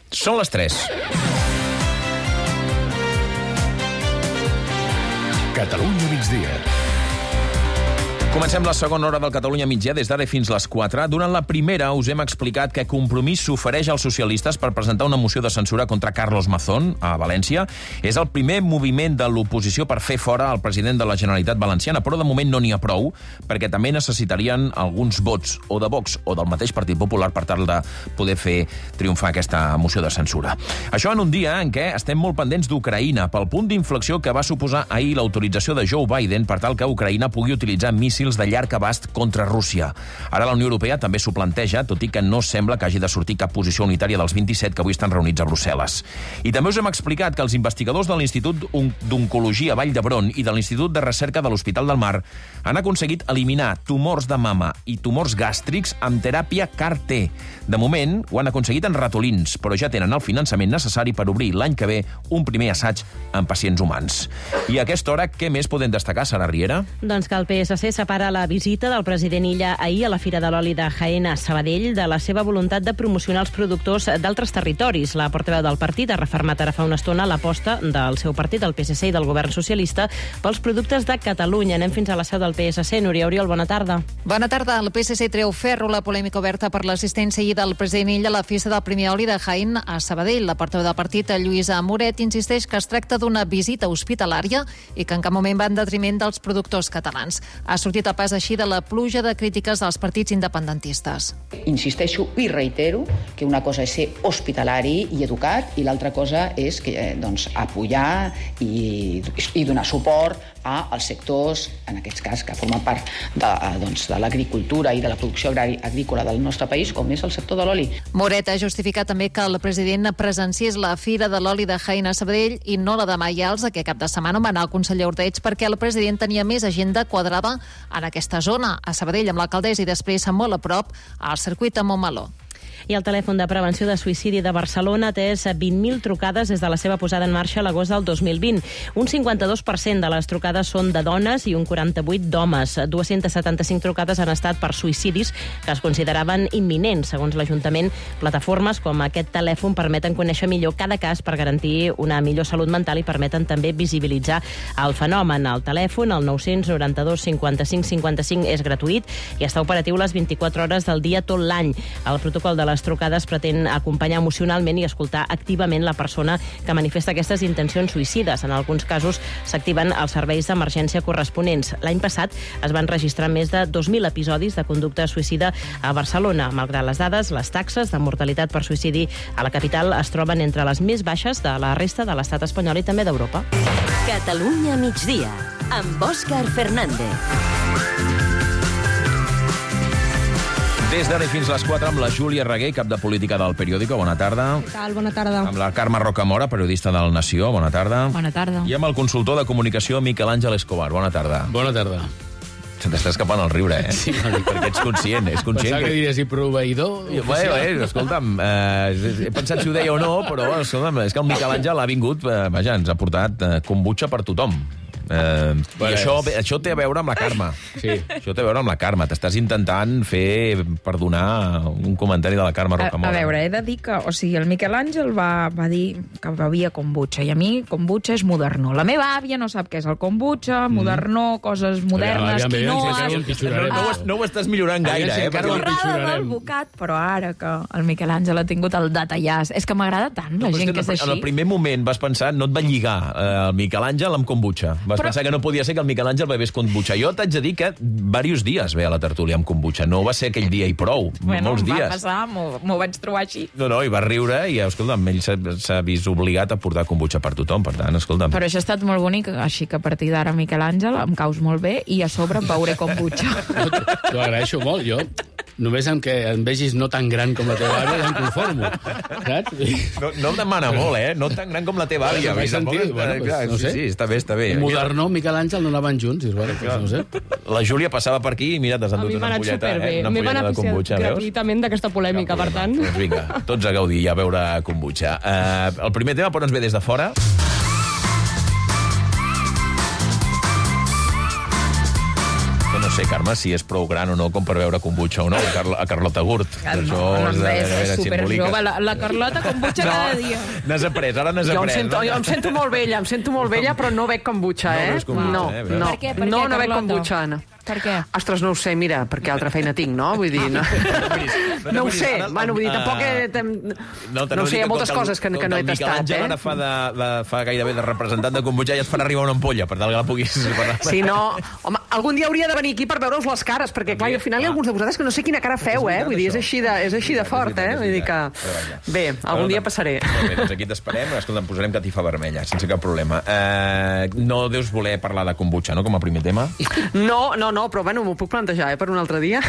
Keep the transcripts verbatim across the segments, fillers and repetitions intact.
Són les tres. Catalunya migdia. Comencem la segona hora del Catalunya migdia des d'ara fins les quatre. Durant la primera us hem explicat que Compromís s'ofereix als socialistes per presentar una moció de censura contra Carlos Mazón a València. És el primer moviment de l'oposició per fer fora el president de la Generalitat Valenciana, però de moment no n'hi ha prou, perquè també necessitarien alguns vots o de Vox o del mateix Partit Popular per tal de poder fer triomfar aquesta moció de censura. Això en un dia en què estem molt pendents d'Ucraïna, pel punt d'inflexió que va suposar ahir l'autorització de Joe Biden per tal que Ucraïna pugui utilitzar míssils de llarg abast contra Rússia. Ara la Unió Europea també s'ho planteja, tot i que no sembla que hagi de sortir cap posició unitària dels vint-i-set que avui estan reunits a Brussel·les. I també us hem explicat que els investigadors de l'Institut d'Oncologia Vall d'Hebron i de l'Institut de Recerca de l'Hospital del Mar han aconseguit eliminar tumors de mama i tumors gàstrics amb teràpia C A R T. De moment, ho han aconseguit en ratolins, però ja tenen el finançament necessari per obrir l'any que ve un primer assaig en pacients humans. I a aquesta hora, què més podem destacar, Sara Riera? Doncs que el P S C separa la visita del president Illa ahir a la Fira de l'Oli de Jaén a Sabadell de la seva voluntat de promocionar els productors d'altres territoris. La portaveu del partit ha refermat ara fa una estona l'aposta del seu partit, el P S C i del govern socialista, pels productes de Catalunya. Anem fins a la seu del P S C. Núria Oriol, bona tarda. Bona tarda. El P S C treu ferro la polèmica oberta per l'assistència ahir del president Illa a la festa del primer oli de Jaén a Sabadell. La portaveu del partit, Lluïsa Moret, insisteix que es tracta d'una visita hospitalària i que en cap moment va en detriment dels productors catalans. Ha sortit a pas així de la pluja de crítiques dels partits independentistes. Insisteixo i reitero que una cosa és ser hospitalari i educat i l'altra cosa és que, doncs, apoyar i, i donar suport als sectors, en aquest cas, que formen part de, doncs, de l'agricultura i de la producció agrària agrícola del nostre país, com és el sector de l'oli. Moret ha justificat també que el president presenciés la Fira de l'Oli de Jaén a Sabadell i no la de Maials, que cap de setmana va anar al conseller Ordeig perquè el president tenia més agenda quadrada en aquesta zona, a Sabadell amb l'alcaldessa i després molt a prop al circuit a Montmeló. I el telèfon de prevenció de suïcidi de Barcelona ha atès vint mil trucades des de la seva posada en marxa a l'agost del dos mil vint. Un cinquanta-dos per cent de les trucades són de dones i un quaranta-vuit d'homes. dues-centes setanta-cinc trucades han estat per suïcidis que es consideraven imminents. Segons l'Ajuntament, plataformes com aquest telèfon permeten conèixer millor cada cas per garantir una millor salut mental i permeten també visibilitzar el fenomen. El telèfon, el nou-cents noranta-dos cinquanta-cinc cinquanta-cinc, és gratuït i està operatiu les vint-i-quatre hores del dia tot l'any. El protocol de les trucades pretén acompanyar emocionalment i escoltar activament la persona que manifesta aquestes intencions suïcides. En alguns casos s'activen els serveis d'emergència corresponents. L'any passat es van registrar més de dos mil episodis de conducta suïcida a Barcelona. Malgrat les dades, les taxes de mortalitat per suïcidi a la capital es troben entre les més baixes de la resta de l'estat espanyol i també d'Europa. Catalunya migdia, amb Òscar Fernández. Des d'ara fins les quatre amb la Júlia Reguer, cap de política del Periòdico. Bona tarda. Què tal? Bona tarda. Amb la Carme Rocamora, periodista del Nació. Bona tarda. Bona tarda. I amb el consultor de comunicació Miquel Àngel Escobar. Bona tarda. Bona tarda. Se t'està escapant el riure, eh? Sí, perquè ets conscient. És conscient pensava que diries i proveïdor. Bé, bé, escolta'm, eh, he pensat si ho deia o no, però escolta'm, és que el Miquel Àngel ha vingut, eh, vaja, ens ha portat eh, kombucha per tothom. Eh, bueno, I això, això té a veure amb la Carme. Sí. Això té a veure amb la Carme. T'estàs intentant fer perdonar un comentari de la Carme Rocamora. A, a veure, he de dir que, o sigui, el Miquel Àngel va, va dir que bevia kombucha, i a mi kombucha és modernó. La meva àvia no sap què és el kombucha, mm. modernó, coses modernes, aviam, aviam, quinoa... aviam, no, no, ho, no ho estàs millorant gaire, Aviam, eh? encara ho Perquè... M'agrada el bocat, però ara que el Miquel Àngel ha tingut el detallàs... És que m'agrada tant la No, gent és que és així. En el primer moment vas pensar, no et va lligar eh, el Miquel Àngel amb kombucha. Vas Però- pensar que no podia ser que el Miquel Àngel bevés kombucha. Jo t'haig de dir que diversos dies ve a la tertúlia amb kombucha. No va ser aquell dia i prou. Bueno, molts em va dies. passar, m'ho m'ho vaig trobar així. No, no, i va riure i, escolta'm, ell s'ha s'ha vist obligat a portar kombucha per tothom, per tant, escolta'm. Però això ha estat molt bonic, així que a partir d'ara, Miquel Àngel, em caus molt bé i a sobre beuré kombucha. T'ho agraeixo molt, jo. Només amb que em vegis no tan gran com la teva àvia ja em conformo, saps? No, no em demana molt, eh? No tan gran com la teva àvia. Vaig sentir, Tampoc- bueno, pues, clar, no sé. Sí, sí, està bé, està bé. Modernó, Miquel Àngel no anaven junts, i bueno, pues, no sé. La Júlia passava per aquí i mira, t'has A endut mi m'ha una anat ampolleta, superbé. eh? Una M'he ampolleta de beneficiat kombucha, veus? gratuïtament d'aquesta polèmica, per tant. Doncs vinga, tots a gaudir i a beure kombucha. Uh, el primer tema, per on ens ve des de fora? no sé, Carme, si és prou gran o no com per veure kombucha o no, a, Carl a Carlota Gurt. No, no, no, és superjove. La, la Carlota kombucha no. cada dia. N'has après, ara n'has jo après. Em sento, jo em sento molt vella, em sento molt vella, però no bec kombucha, eh? No, kombucha, no, eh? no, Per què? Per no, què, no bec Carlota? kombucha, Anna. Per què? Ostres, no ho sé, mira, perquè altra feina tinc, no? Vull dir, no, no ho sé. Bueno, vull dir, tampoc... He, no, no ho sé, hi ha moltes coses que, que no he tastat, eh? Miquel Àngel ara fa, de, de, fa gairebé de representant de kombucha i et farà arribar una ampolla, per tal que la puguis... Sí, no... Home, algun dia hauria de venir aquí per veure-us les cares, perquè, clar, al final hi ha alguns de vosaltres que no sé quina cara feu, eh? Vull dir, és així de, és així de fort, eh? Vull dir que... Bé, algun dia passaré. Molt bé, doncs aquí t'esperem. Escolta, em posarem catifa vermella, sense cap problema. Eh, no deus voler parlar de kombucha, no?, com a primer tema? No, no, no, però bueno, m'ho puc plantejar, eh, per un altre dia.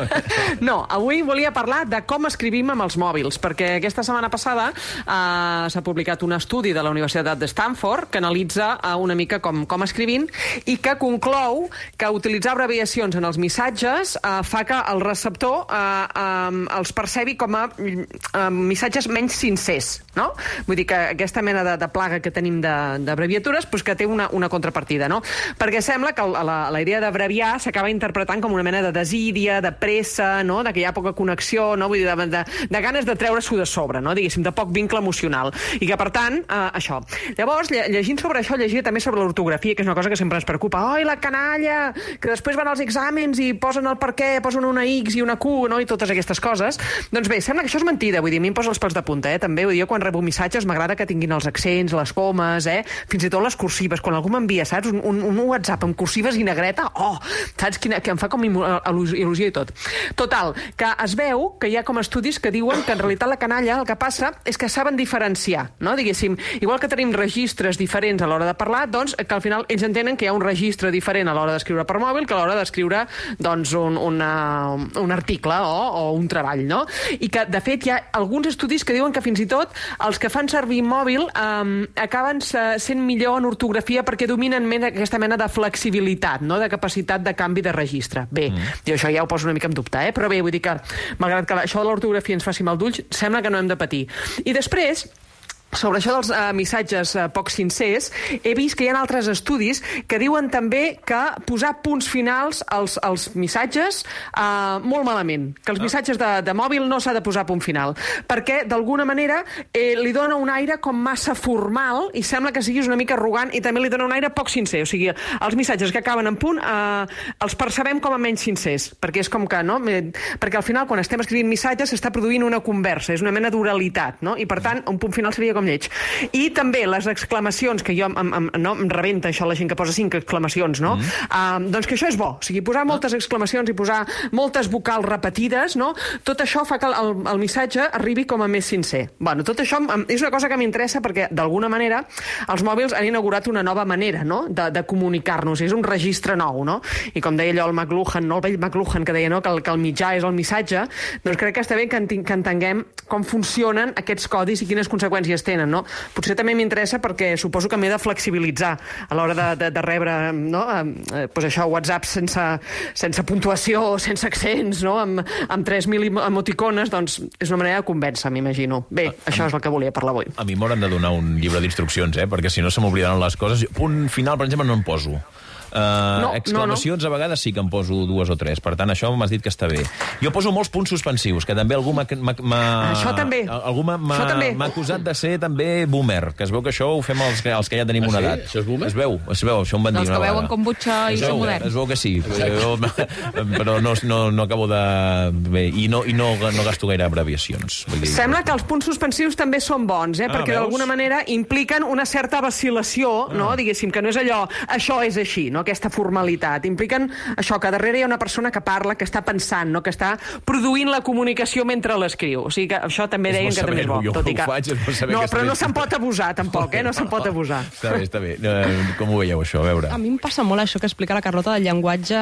No, avui volia parlar de com escrivim amb els mòbils, perquè aquesta setmana passada eh, s'ha publicat un estudi de la Universitat de Stanford que analitza eh, una mica com, com escrivim i que conclou que utilitzar abreviacions en els missatges eh, fa que el receptor eh, eh, els percebi com a eh, missatges menys sincers, no? Vull dir que aquesta mena de, de plaga que tenim d'abreviatures, pues que té una, una contrapartida, no? Perquè sembla que la, la idea d'abreviar s'acaba interpretant com una mena de desídia, de pressa, no? De que hi ha poca connexió, no? Vull dir, de, de, de ganes de treure-s'ho de sobre, no? Diguéssim, de poc vincle emocional. I que, per tant, eh, això. Llavors, lle llegint sobre això, llegia també sobre l'ortografia, que és una cosa que sempre ens preocupa. Oi, la canalla! Que després van als exàmens i posen el per què, posen una X i una Q, no? I totes aquestes coses. Doncs bé, sembla que això és mentida, vull dir, a mi em posa els pèls de punta, eh? També, vull dir, jo quan rebo missatges m'agrada que tinguin els accents, les comes, eh? Fins i tot les cursives. Quan algú m'envia, saps? Un, un, un WhatsApp amb cursives i negreta, oh! Saps? Quina, que em fa com il·lusió i tot. Total, que es veu que hi ha com estudis que diuen que en realitat la canalla el que passa és que saben diferenciar, no? Diguéssim, igual que tenim registres diferents a l'hora de parlar, doncs que al final ells entenen que hi ha un registre diferent a l'hora d'escriure per mòbil que a l'hora d'escriure doncs, un, una, un article o, o un treball, no? I que, de fet, hi ha alguns estudis que diuen que fins i tot els que fan servir mòbil eh, acaben sent millor en ortografia perquè dominen men aquesta mena de flexibilitat, no? De capacitat de canvi de registre. Bé, mm. jo això ja ho poso una mica en dubte, eh? Però bé, vull dir que, malgrat que això de l'ortografia ens faci mal d'ulls, sembla que no hem de patir. I després, sobre això dels uh, missatges uh, poc sincers, he vist que hi ha altres estudis que diuen també que posar punts finals als, als missatges uh, molt malament, que els ah. missatges de, de mòbil no s'ha de posar punt final, perquè d'alguna manera eh, li dona un aire com massa formal i sembla que siguis una mica arrogant i també li dona un aire poc sincer, o sigui, els missatges que acaben en punt uh, els percebem com a menys sincers, perquè és com que, no? Perquè al final quan estem escrivint missatges s'està produint una conversa, és una mena d'oralitat, no? I per tant un punt final seria com lleig. I també les exclamacions, que jo em, em, no, em rebenta això la gent que posa cinc exclamacions, no? Mm. Uh, doncs que això és bo, o sigui, posar moltes exclamacions i posar moltes vocals repetides, no? Tot això fa que el, el missatge arribi com a més sincer. Bueno, tot això és una cosa que m'interessa perquè, d'alguna manera, els mòbils han inaugurat una nova manera, no?, de, de comunicar-nos, és un registre nou, no? I com deia allò el McLuhan, no? El vell McLuhan, que deia, no?, que el, que el mitjà és el missatge, doncs crec que està bé que, que entenguem com funcionen aquests codis i quines conseqüències tenen, no? Potser també m'interessa perquè suposo que m'he de flexibilitzar a l'hora de, de, de rebre, no? Eh, pues això, WhatsApp sense, sense puntuació, sense accents, no? Amb, amb tres mil emoticones, doncs és una manera de convèncer, m'imagino. Bé, a, això és el que volia parlar avui. A mi m'hauran de donar un llibre d'instruccions, eh? Perquè si no se m'oblidaran les coses. Punt final, per exemple, no en poso. Uh, no, exclamacions no, no. A vegades sí que em poso dues o tres, per tant això m'has dit que està bé. Jo poso molts punts suspensius, que també algú m'ha... Això també. Algú m'ha acusat de ser també boomer, que es veu que això ho fem els, els que ja tenim ah, una sí? edat. Això és boomer? Es veu, es veu, això em van dir Els una que vegada. veuen kombucha i són moderns. Es veu que sí, jo, però no, no, no acabo de... Bé, i no, i no, no gasto gaire abreviacions. Vull dir, sembla que els punts suspensius també són bons, eh? Ah, perquè d'alguna manera impliquen una certa vacil·lació, ah. no? Diguéssim, que no és allò, això és així, no? Aquesta formalitat. Impliquen això, que darrere hi ha una persona que parla, que està pensant, no? Que està produint la comunicació mentre l'escriu. O sigui que això també és deien que també és bo. Jo tot i que... ho faig, és bo saber no, que però no bé. se'n pot abusar, tampoc, eh? No se'n pot abusar. Està bé, està bé. Com ho veieu, això? A veure. A mi em passa molt això que explica la Carlota del llenguatge...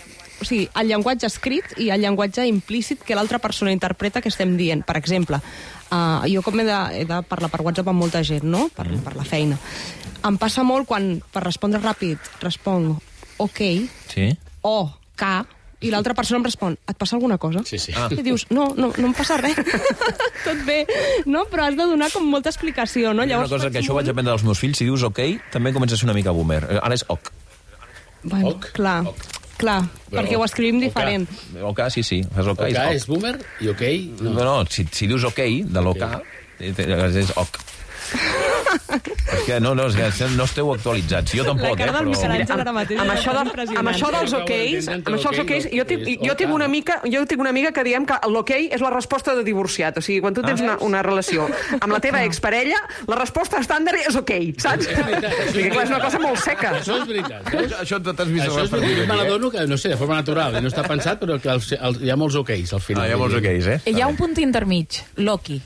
O sigui, el llenguatge escrit i el llenguatge implícit que l'altra persona interpreta que estem dient. Per exemple, uh, jo com he de, he de parlar per WhatsApp amb molta gent, no? Per, mm. per la feina. Em passa molt quan, per respondre ràpid, responc ok, sí? o K, i l'altra persona em respon, et passa alguna cosa? Sí, sí. Ah. I dius, no, no, no em passa res. Tot bé, no? Però has de donar com molta explicació, no? Llavors, una cosa que això ho vaig aprendre dels meus fills, si dius ok, també comença a ser una mica boomer. Ara és ok. Bueno, ok? clar. Ok. Clar, Però, perquè ho escrivim diferent. OK, sí, sí. Fas OK. OK és boomer i OK... No, no, si, si dius OK, de l'OK, és OK. És que no, no, és que no esteu actualitzats. Jo tampoc, La cara del eh, Miquel però... Àngel ara mateix Amb és això, del, impressionant. amb això dels oqueis, amb això dels oqueis, jo tinc, jo tinc una amiga, jo tinc una amiga que diem que l'ok és la resposta de divorciat. O sigui, quan tu tens una, una relació amb la teva exparella, la resposta estàndard és ok, saps? Perquè clar, és una cosa molt seca. Això és veritat. Això, això t'has vist Això és veritat. Me l'adono que, no sé, de forma natural, i no està pensat, però que els, els, hi ha molts oqueis al final. Ah, hi ha molts oqueis, eh? Hi ha un punt intermig, Loki.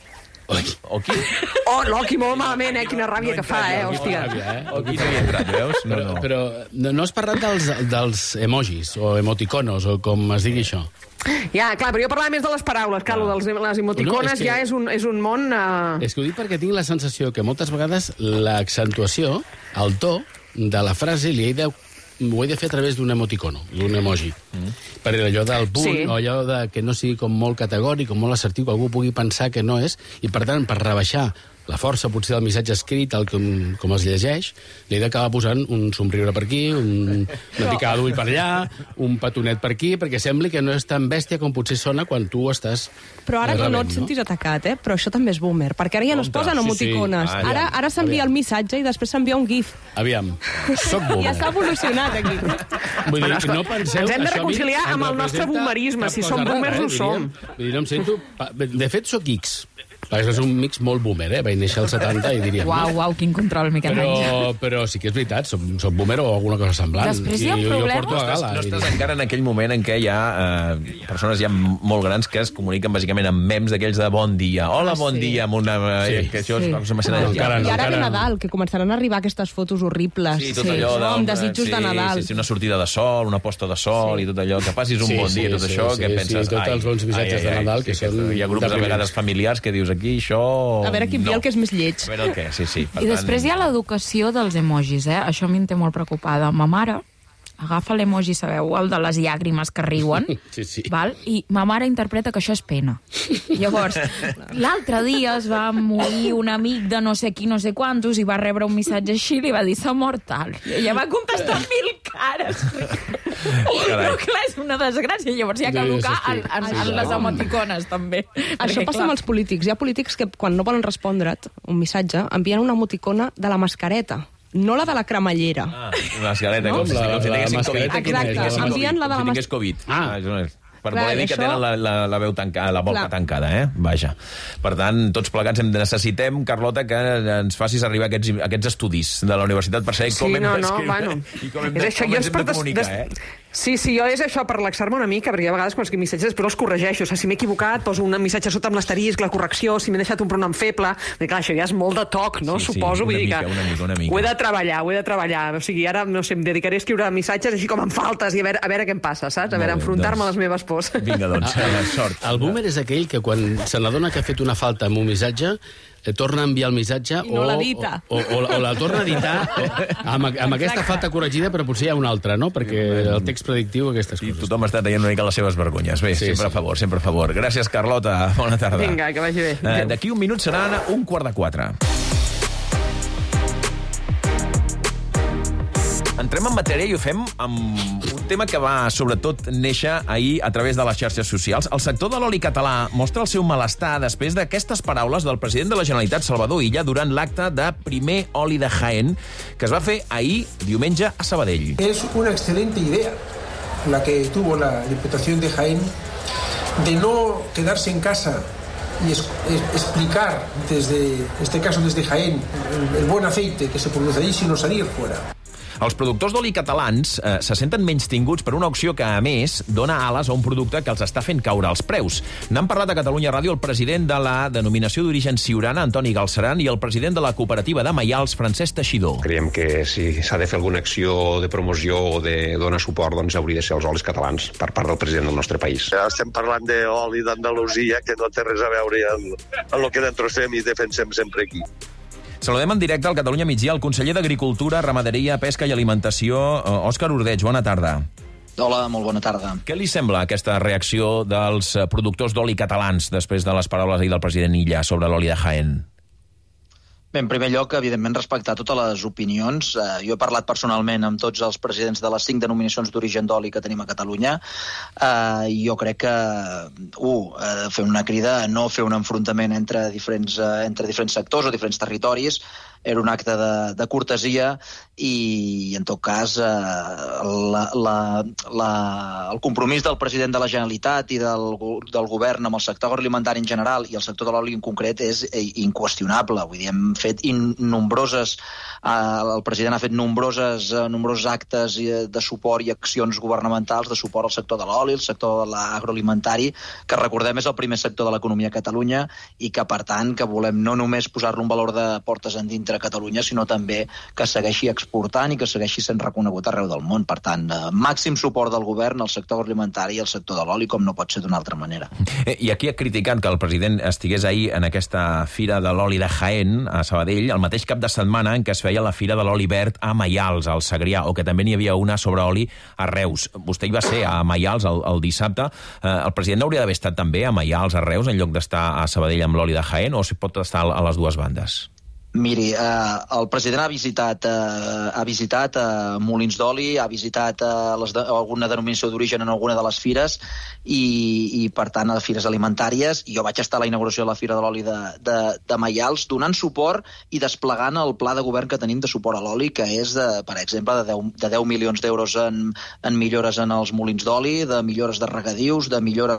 Oki? Oh, Loki, molt malament, eh? Quina ràbia que fa, eh? Hòstia. Oki no hi ha entrat, veus? No, Però, no. però no, no has parlat dels, dels emojis, o emoticonos, o com es digui això. Ja, clar, però jo parlava més de les paraules, clar, ah. de les emoticones No, és que- ja és un, és un món... Uh... És que ho dic perquè tinc la sensació que moltes vegades l'accentuació, el to de la frase li he de ho he de fer a través d'un emoticono, d'un emoji. Mm. Per allò del punt, Sí. o allò de que no sigui com molt categòric, com molt assertiu, que algú pugui pensar que no és, i per tant, per rebaixar la força potser del missatge escrit, el com, com es llegeix, li he d'acabar posant un somriure per aquí, un, una picada d'ull per allà, un petonet per aquí, perquè sembli que no és tan bèstia com potser sona quan tu estàs... Però ara que no rebent, et sentis atacat, eh? Però això també és boomer, perquè ara ja no es Compte. posen Sí, sí. emoticones. Ah, Ara, aviam, ara s'envia aviam. el missatge i després s'envia un gif. Aviam, soc boomer. Ja s'ha evolucionat, aquí. Vull dir, Bueno, escolta, no penseu... ens hem de això a mi reconciliar em amb el nostre representa boomerisme. cap Si cosa som rara, boomers, eh, ho som. diríem. Vull dir, no em sento... De fet, sóc X. Perquè és un mix molt boomer, eh? Vaig néixer als setanta i diríem... Uau, no? uau, quin control, Miquel Àngel. Però, però sí que és veritat, soc, soc boomer o alguna cosa semblant. Després hi ha un I jo, problema. Jo porto a gala. No estàs diríem. encara en aquell moment en què hi ha eh, persones ja molt grans que es comuniquen bàsicament amb mems d'aquells de bon dia. Hola, bon dia, amb una... Sí. Eh, que això Sí. és una escena No, de... encara I no. ara ve encara- Nadal, que començaran a arribar aquestes fotos horribles. Sí, tot allò de... no? Amb desitjos sí, de Nadal. Sí, sí, una sortida de sol, una posta de sol Sí. i tot allò. Que passis un Sí, bon dia, sí, tot sí, això, sí, que sí, penses... tots els bons missatges de Nadal que són Hi ha grups a depriments. vegades familiars que dius aquí, això... A veure qui envia no. el que és més lleig. A veure el què, sí, sí. Per I després hi ha l'educació dels emojis, eh? Això a mi em té molt preocupada. Ma mare agafa l'emoji, sabeu, el de les llàgrimes que riuen, Sí, sí. val? I ma mare interpreta que això és pena. Llavors, l'altre dia es va morir un amic de no sé qui, no sé quantos, i va rebre un missatge així i li va dir s'ha mort tal. I ella va contestar mil cares. Carai. No, clar, és una desgràcia. Llavors hi ha que Sí, educar sí, en, en, sí, en clar. les emoticones, també. Això Perquè, passa clar, amb els polítics. Hi ha polítics que, quan no volen respondre't un missatge, envien una emoticona de la mascareta, no la de la cremallera. Ah, una mascareta, No? com si, La- com si la tinguessin mascareta Covid. quina és? Exacte, La de envien la de la Com si mas- tingués Covid. Ah. això és. Per Clar, voler dir que això- tenen la, la, la veu tancada, la boca Clar. tancada, eh? Vaja. Per tant, tots plegats hem de necessitem, Carlota, que ens facis arribar aquests, aquests estudis de la universitat per saber Sí, com hem no, no, d'escriure bueno. i com hem És de, això, com jo ens és hem per de des- comunicar, des- eh? Sí, sí, jo és això, per relaxar-me una mica, perquè a vegades quan escric missatges després els corregeixo. O sigui, si m'he equivocat, poso un missatge sota amb l'asterisc, la correcció, si m'he deixat un pronom feble... Perquè, clar, això ja és molt de toc, no? Sí, sí, Suposo, vull una dir mica, que... una mica, una mica. Ho he de treballar, ho he de treballar. O sigui, ara, no sé, em dedicaré a escriure missatges així com en faltes i a veure, a veure què em passa, saps? A veure, Molt bé, enfrontar-me a doncs. les meves pors. Vinga, doncs, Ah, sort. El boomer és aquell que quan se n'adona que ha fet una falta amb un missatge eh, torna a enviar el missatge I no o, l'edita. o, o, o, o la torna a editar o, amb, amb aquesta falta corregida, però potser hi ha una altra, no? Perquè el text predictiu, aquestes I coses. tothom està traient una mica les seves vergonyes. Bé, Sí, sempre sí. a favor, sempre a favor. Gràcies, Carlota. Bona tarda. Vinga, que vagi bé. Eh, D'aquí un minut seran un quart de quatre. Entrem en matèria i ho fem amb un tema que va, sobretot, néixer ahir a través de les xarxes socials. El sector de l'oli català mostra el seu malestar després d'aquestes paraules del president de la Generalitat, Salvador Illa, durant l'acte de primer oli de Jaén, que es va fer ahir, diumenge, a Sabadell. Es una excelente idea la que tuvo la Diputación de Jaén de no quedarse en casa y es, es, explicar desde, en este caso desde Jaén, el, el buen aceite que se produce allí, sino salir fuera. Els productors d'oli catalans eh, se senten menys tinguts per una opció que, a més, dona ales a un producte que els està fent caure els preus. N'han parlat a Catalunya Ràdio el president de la denominació d'origen Siurana, Antoni Galceran, i el president de la cooperativa de Maials, Francesc Teixidor. Creiem que si s'ha de fer alguna acció de promoció o de donar suport, doncs hauria de ser els olis catalans per part del president del nostre país. Ja estem parlant d'oli d'Andalusia, que no té res a veure amb, amb el que nosaltres fem i defensem sempre aquí. Saludem en directe al Catalunya Migdia el conseller d'Agricultura, Ramaderia, Pesca i Alimentació, Òscar Ordeig. Bona tarda. Hola, molt bona tarda. Què li sembla aquesta reacció dels productors d'oli catalans després de les paraules ahir del president Illa sobre l'oli de Jaén? Bé, en primer lloc, evidentment, respectar totes les opinions. Eh, jo he parlat personalment amb tots els presidents de les cinc denominacions d'origen d'oli que tenim a Catalunya eh, i jo crec que, u, eh, fer una crida a no fer un enfrontament entre diferents, eh, entre diferents sectors o diferents territoris, era un acte de, de cortesia i, en tot cas, eh, la, la, la, el compromís del president de la Generalitat i del, del govern amb el sector agroalimentari en general i el sector de l'oli en concret és inqüestionable. Vull dir, hem fet in, nombroses... Eh, el president ha fet nombroses, eh, nombrosos actes de suport i accions governamentals de suport al sector de l'oli, el sector de l'agroalimentari, que recordem és el primer sector de l'economia a Catalunya i que, per tant, que volem no només posar-lo en valor de portes endintre a Catalunya, sinó també que segueixi exportant i que segueixi sent reconegut arreu del món. Per tant, eh, màxim suport del govern al sector agroalimentari i al sector de l'oli, com no pot ser d'una altra manera. I aquí ha criticat que el president estigués ahir en aquesta Fira de l'Oli de Jaén, a Sabadell, el mateix cap de setmana en què es feia la Fira de l'Oli Verd a Maials, al Segrià, o que també n'hi havia una sobre oli a Reus. Vostè hi va ser a Maials el, el dissabte. Eh, el president hauria d'haver estat també a Maials, a Reus, en lloc d'estar a Sabadell amb l'oli de Jaén, o si pot estar a les dues bandes? Miri, eh, el president ha visitat, eh, ha visitat eh, Molins d'Oli, ha visitat eh, les de, alguna denominació d'origen en alguna de les fires i, i, per tant, a les fires alimentàries. Jo vaig estar a la inauguració de la Fira de l'Oli de, de, de Maials, donant suport i desplegant el pla de govern que tenim de suport a l'oli, que és, de, per exemple, de deu, de deu milions d'euros en, en millores en els molins d'oli, de millores de regadius, de millores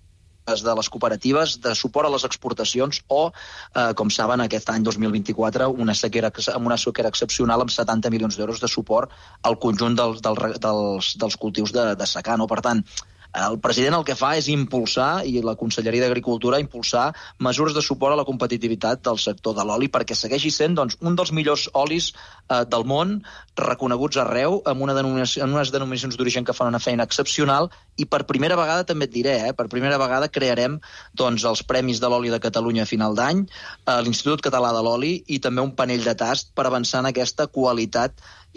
de les cooperatives, de suport a les exportacions o, eh, com saben, aquest any dos mil vint-i-quatre, una sequera, amb una sequera excepcional amb setanta milions d'euros de suport al conjunt dels, dels, dels, dels cultius de, de secà. No? Per tant, el president el que fa és impulsar, i la Conselleria d'Agricultura, impulsar mesures de suport a la competitivitat del sector de l'oli perquè segueixi sent, doncs, un dels millors olis eh, del món, reconeguts arreu, amb, una denominació, amb unes denominacions d'origen que fan una feina excepcional, i per primera vegada, també et diré, eh, per primera vegada crearem doncs, els Premis de l'Oli de Catalunya a final d'any, eh, l'Institut Català de l'Oli i també un panell de tast per avançar en aquesta qualitat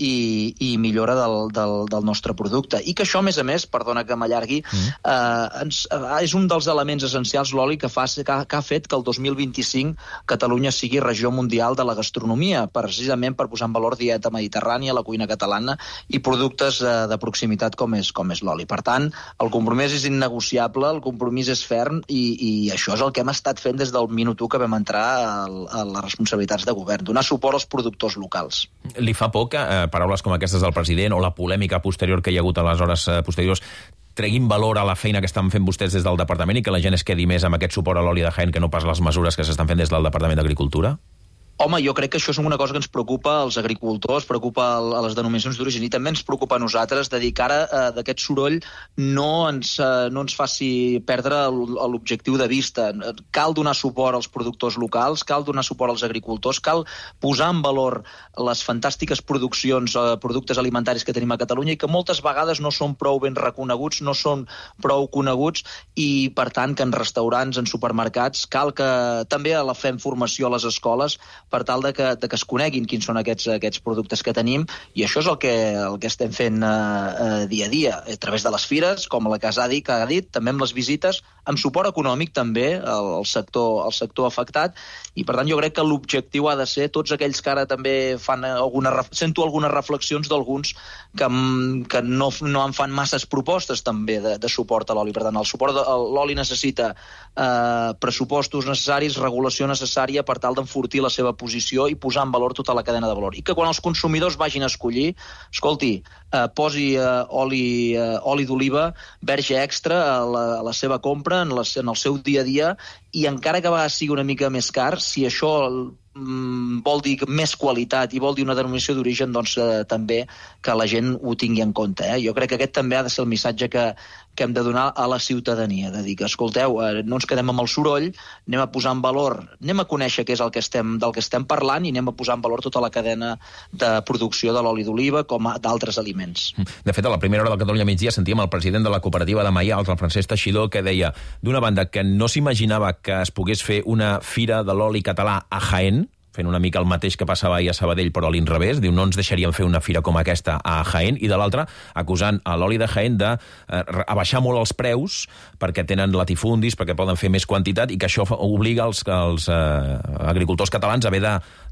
i, i millora del, del, del nostre producte. I que això, a més a més, perdona que m'allargui, mm. eh, ens, eh, és un dels elements essencials, l'oli, que, fa, que, ha, que ha fet que el dos mil vint-i-cinc Catalunya sigui regió mundial de la gastronomia, precisament per posar en valor dieta mediterrània, la cuina catalana i productes eh, de proximitat com és, com és l'oli. Per tant, el compromís és innegociable, el compromís és ferm i, i això és el que hem estat fent des del minut u que vam entrar a, a les responsabilitats de govern, donar suport als productors locals. Li fa por que eh, paraules com aquestes del president o la polèmica posterior que hi ha hagut a les hores eh, posteriors treguin valor a la feina que estan fent vostès des del departament i que la gent es quedi més amb aquest suport a l'oli de Jaén que no pas les mesures que s'estan fent des del Departament d'Agricultura? Home, jo crec que això és una cosa que ens preocupa als agricultors, preocupa a les denominacions d'origen i també ens preocupa a nosaltres de dir que ara eh, d'aquest soroll no ens, eh, no ens faci perdre l'objectiu de vista. Cal donar suport als productors locals, cal donar suport als agricultors, cal posar en valor les fantàstiques produccions, eh, productes alimentaris que tenim a Catalunya i que moltes vegades no són prou ben reconeguts, no són prou coneguts i, per tant, que en restaurants, en supermercats, cal que també la fem formació a les escoles per tal de que, de que es coneguin quins són aquests, aquests productes que tenim, i això és el que, el que estem fent eh, eh, dia a dia, a través de les fires, com la que ha dit, que ha dit, també amb les visites, amb suport econòmic també al, al, sector, al sector afectat, i per tant jo crec que l'objectiu ha de ser tots aquells que ara també fan alguna, sento algunes reflexions d'alguns que, que no, no en fan masses propostes també de, de suport a l'oli. Per tant, el suport de l'oli necessita eh, pressupostos necessaris, regulació necessària per tal d'enfortir la seva posició i posar en valor tota la cadena de valor. I que quan els consumidors vagin a escollir, escolti, eh, posi eh, oli, eh, oli d'oliva verge extra a la, a la seva compra, en, les, en el seu dia a dia, i encara que a vegades sigui una mica més car, si això mm, vol dir més qualitat i vol dir una denominació d'origen, doncs eh, també que la gent ho tingui en compte. Eh? Jo crec que aquest també ha de ser el missatge que, que hem de donar a la ciutadania, de dir que, escolteu, eh, no ens quedem amb el soroll, anem a posar en valor, anem a conèixer què és el que estem, del que estem parlant i anem a posar en valor tota la cadena de producció de l'oli d'oliva com d'altres aliments. De fet, a la primera hora del Catalunya migdia sentíem el president de la cooperativa de Maials, el Francesc Teixidor, que deia, d'una banda, que no s'imaginava que es pogués fer una fira de l'oli català a Jaén, fent una mica el mateix que passava ahir a Sabadell, però a l'inrevés. Diu, no ens deixarien fer una fira com aquesta a Jaén, i de l'altra, acusant a l'oli de Jaén de eh, abaixar molt els preus perquè tenen latifundis, perquè poden fer més quantitat, i que això obliga els, els eh, agricultors catalans a haver de,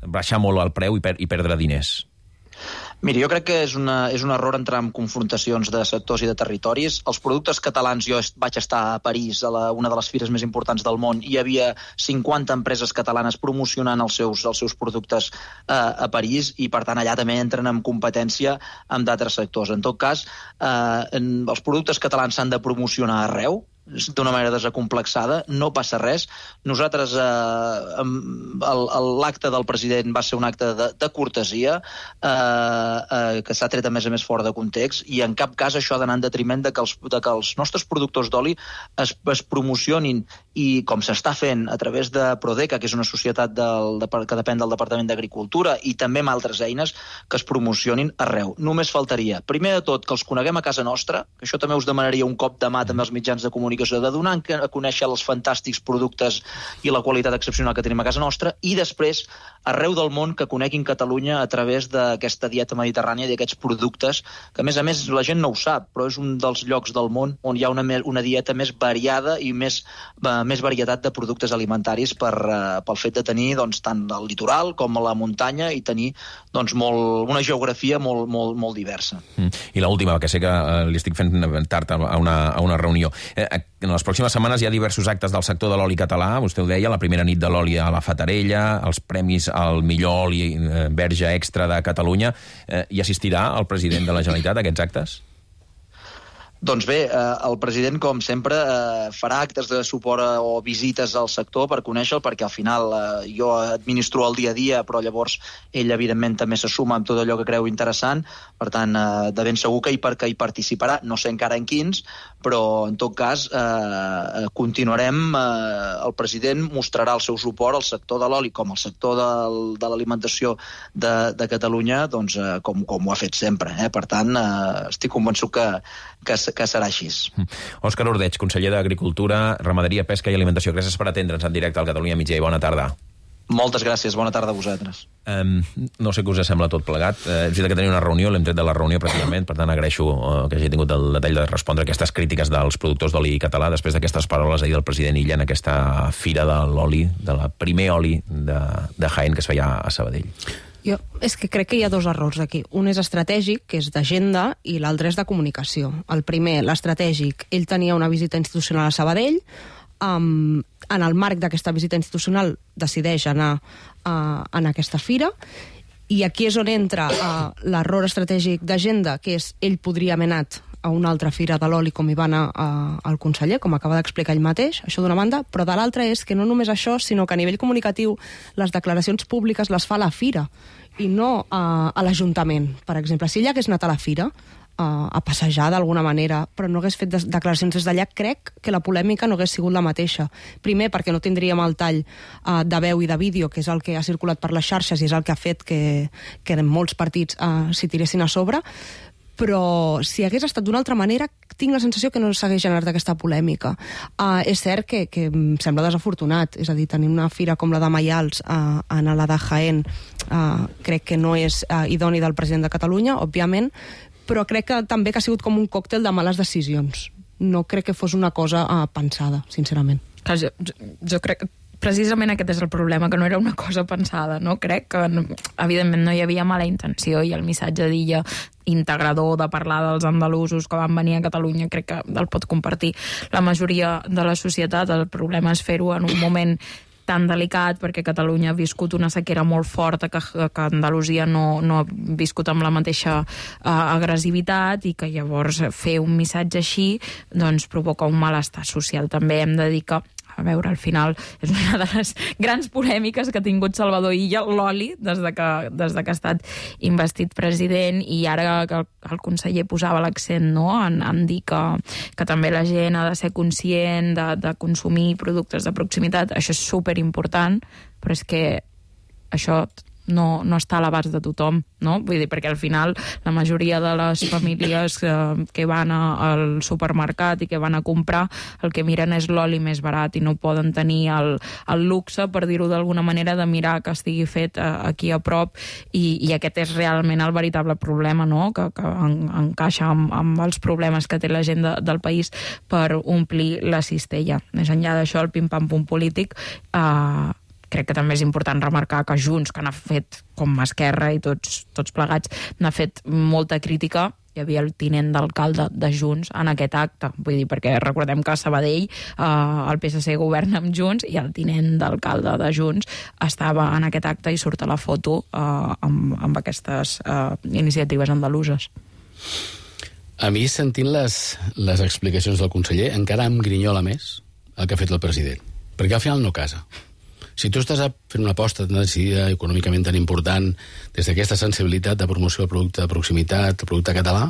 baixar molt el preu i, per, i perdre diners? Mira, jo crec que és, una, és un error entrar en confrontacions de sectors i de territoris. Els productes catalans, jo vaig estar a París, a la, una de les fires més importants del món, i hi havia cinquanta empreses catalanes promocionant els seus, els seus productes eh, a París, i per tant allà també entren en competència amb d'altres sectors. En tot cas, eh, en, els productes catalans s'han de promocionar arreu, d'una manera desacomplexada, no passa res. Nosaltres, eh, l'acte del president va ser un acte de, de cortesia, eh, eh, que s'ha tret a més a més fora de context, i en cap cas això ha d'anar en detriment de que els, de que els nostres productors d'oli es, es promocionin, i com s'està fent a través de Prodeca, que és una societat del, de, que depèn del Departament d'Agricultura, i també amb altres eines, que es promocionin arreu. Només faltaria, primer de tot, que els coneguem a casa nostra, que això també us demanaria un cop de mà també als mitjans de comunicació, de donar a conèixer els fantàstics productes i la qualitat excepcional que tenim a casa nostra, i després, arreu del món, que coneguin Catalunya a través d'aquesta dieta mediterrània i d'aquests productes, que a més a més la gent no ho sap, però és un dels llocs del món on hi ha una, una dieta més variada i més, eh, més varietat de productes alimentaris per, eh, pel fet de tenir doncs, tant el litoral com la muntanya, i tenir doncs, molt, una geografia molt, molt, molt diversa. Mm. I l'última, que sé que eh, li estic fent tard a una, a una reunió. Eh, en les pròximes setmanes hi ha diversos actes del sector de l'oli català, vostè ho deia, la primera nit de l'oli a la Fatarella, els premis al millor oli eh, verge extra de Catalunya. Eh, hi assistirà el president de la Generalitat a aquests actes? Doncs bé, eh, el president, com sempre, eh, farà actes de suport a, o visites al sector per conèixer-lo, perquè al final eh, jo administro el dia a dia, però llavors ell, evidentment, també se suma amb tot allò que creu interessant. Per tant, eh, de ben segur que hi, que hi participarà, no sé encara en quins, però en tot cas eh, continuarem, eh, el president mostrarà el seu suport al sector de l'oli com al sector del, de l'alimentació de, de Catalunya, doncs, eh, com, com ho ha fet sempre. Eh? Per tant, eh, estic convençut que, que, que serà així. Òscar Ordeig, conseller d'Agricultura, Ramaderia, Pesca i Alimentació. Gràcies per atendre'ns en directe al Catalunya Migdia i bona tarda. Moltes gràcies, bona tarda a vosaltres. Um, no sé què us sembla tot plegat. Uh, és veritat que tenia una reunió, l'hem tret de la reunió pràcticament, per tant agraeixo uh, que hagi tingut el detall de respondre a aquestes crítiques dels productors d'oli català després d'aquestes paraules ahir del president Illa en aquesta fira de l'oli, de la primer oli de, de Jaén que es feia a Sabadell. Jo és que crec que hi ha dos errors aquí. Un és estratègic, que és d'agenda, i l'altre és de comunicació. El primer, l'estratègic, ell tenia una visita institucional a Sabadell, um, en el marc d'aquesta visita institucional decideix anar uh, en aquesta fira, i aquí és on entra uh, l'error estratègic d'agenda, que és ell podria haver anat a una altra fira de l'oli com hi va anar uh, el conseller, com acaba d'explicar ell mateix, això d'una banda, però de l'altra és que no només això, sinó que a nivell comunicatiu les declaracions públiques les fa a la fira i no uh, a l'Ajuntament. Per exemple, si ell hagués anat a la fira uh, a passejar d'alguna manera, però no hagués fet declaracions des d'allà, crec que la polèmica no hagués sigut la mateixa. Primer, perquè no tindríem el tall uh, de veu i de vídeo, que és el que ha circulat per les xarxes i és el que ha fet que, que molts partits uh, s'hi tiressin a sobre, però si hagués estat d'una altra manera, tinc la sensació que no s'hagués generat aquesta polèmica. Uh, és cert que, que em sembla desafortunat, és a dir, tenir una fira com la de Maials uh, en la de Jaén, uh, crec que no és uh, idoni del president de Catalunya, òbviament, però crec que també que ha sigut com un còctel de males decisions. No crec que fos una cosa uh, pensada, sincerament. Clar, jo, jo, jo crec que precisament aquest és el problema, que no era una cosa pensada, no? Crec que, evidentment, no hi havia mala intenció, i el missatge d'Illa integrador de parlar dels andalusos que van venir a Catalunya crec que el pot compartir la majoria de la societat. El problema és fer-ho en un moment tan delicat, perquè Catalunya ha viscut una sequera molt forta que, que Andalusia no, no ha viscut amb la mateixa uh, agressivitat, i que llavors fer un missatge així doncs provoca un malestar social. També hem de dir que, a veure, al final és una de les grans polèmiques que ha tingut Salvador Illa, l'oli, des de que, des de que ha estat investit president, i ara que el, el conseller posava l'accent, no?, en, en dir que, que també la gent ha de ser conscient de, de consumir productes de proximitat. Això és superimportant, però és que això no, no està a l'abast de tothom, no? Vull dir, perquè al final la majoria de les famílies eh, que van a, al supermercat i que van a comprar, el que miren és l'oli més barat, i no poden tenir el, el luxe, per dir-ho d'alguna manera, de mirar que estigui fet eh, aquí a prop, i, i aquest és realment el veritable problema, no?, que, que en, encaixa amb, amb els problemes que té la gent de, del país per omplir la cistella. Més enllà d'això, el pim-pam-pum polític, eh, crec que també és important remarcar que Junts, que n'ha fet, com Esquerra i tots, tots plegats, n'ha fet molta crítica. Hi havia el tinent d'alcalde de Junts en aquest acte, vull dir, perquè recordem que a Sabadell eh, el P S C governa amb Junts i el tinent d'alcalde de Junts estava en aquest acte i surt a la foto eh, amb, amb aquestes eh, iniciatives andaluses. A mi, sentint les, les explicacions del conseller, encara em grinyola més el que ha fet el president, perquè al final no casa. Si tu estàs fent una aposta tan decidida, econòmicament tan important, des d'aquesta sensibilitat de promoció del producte de proximitat, el producte català,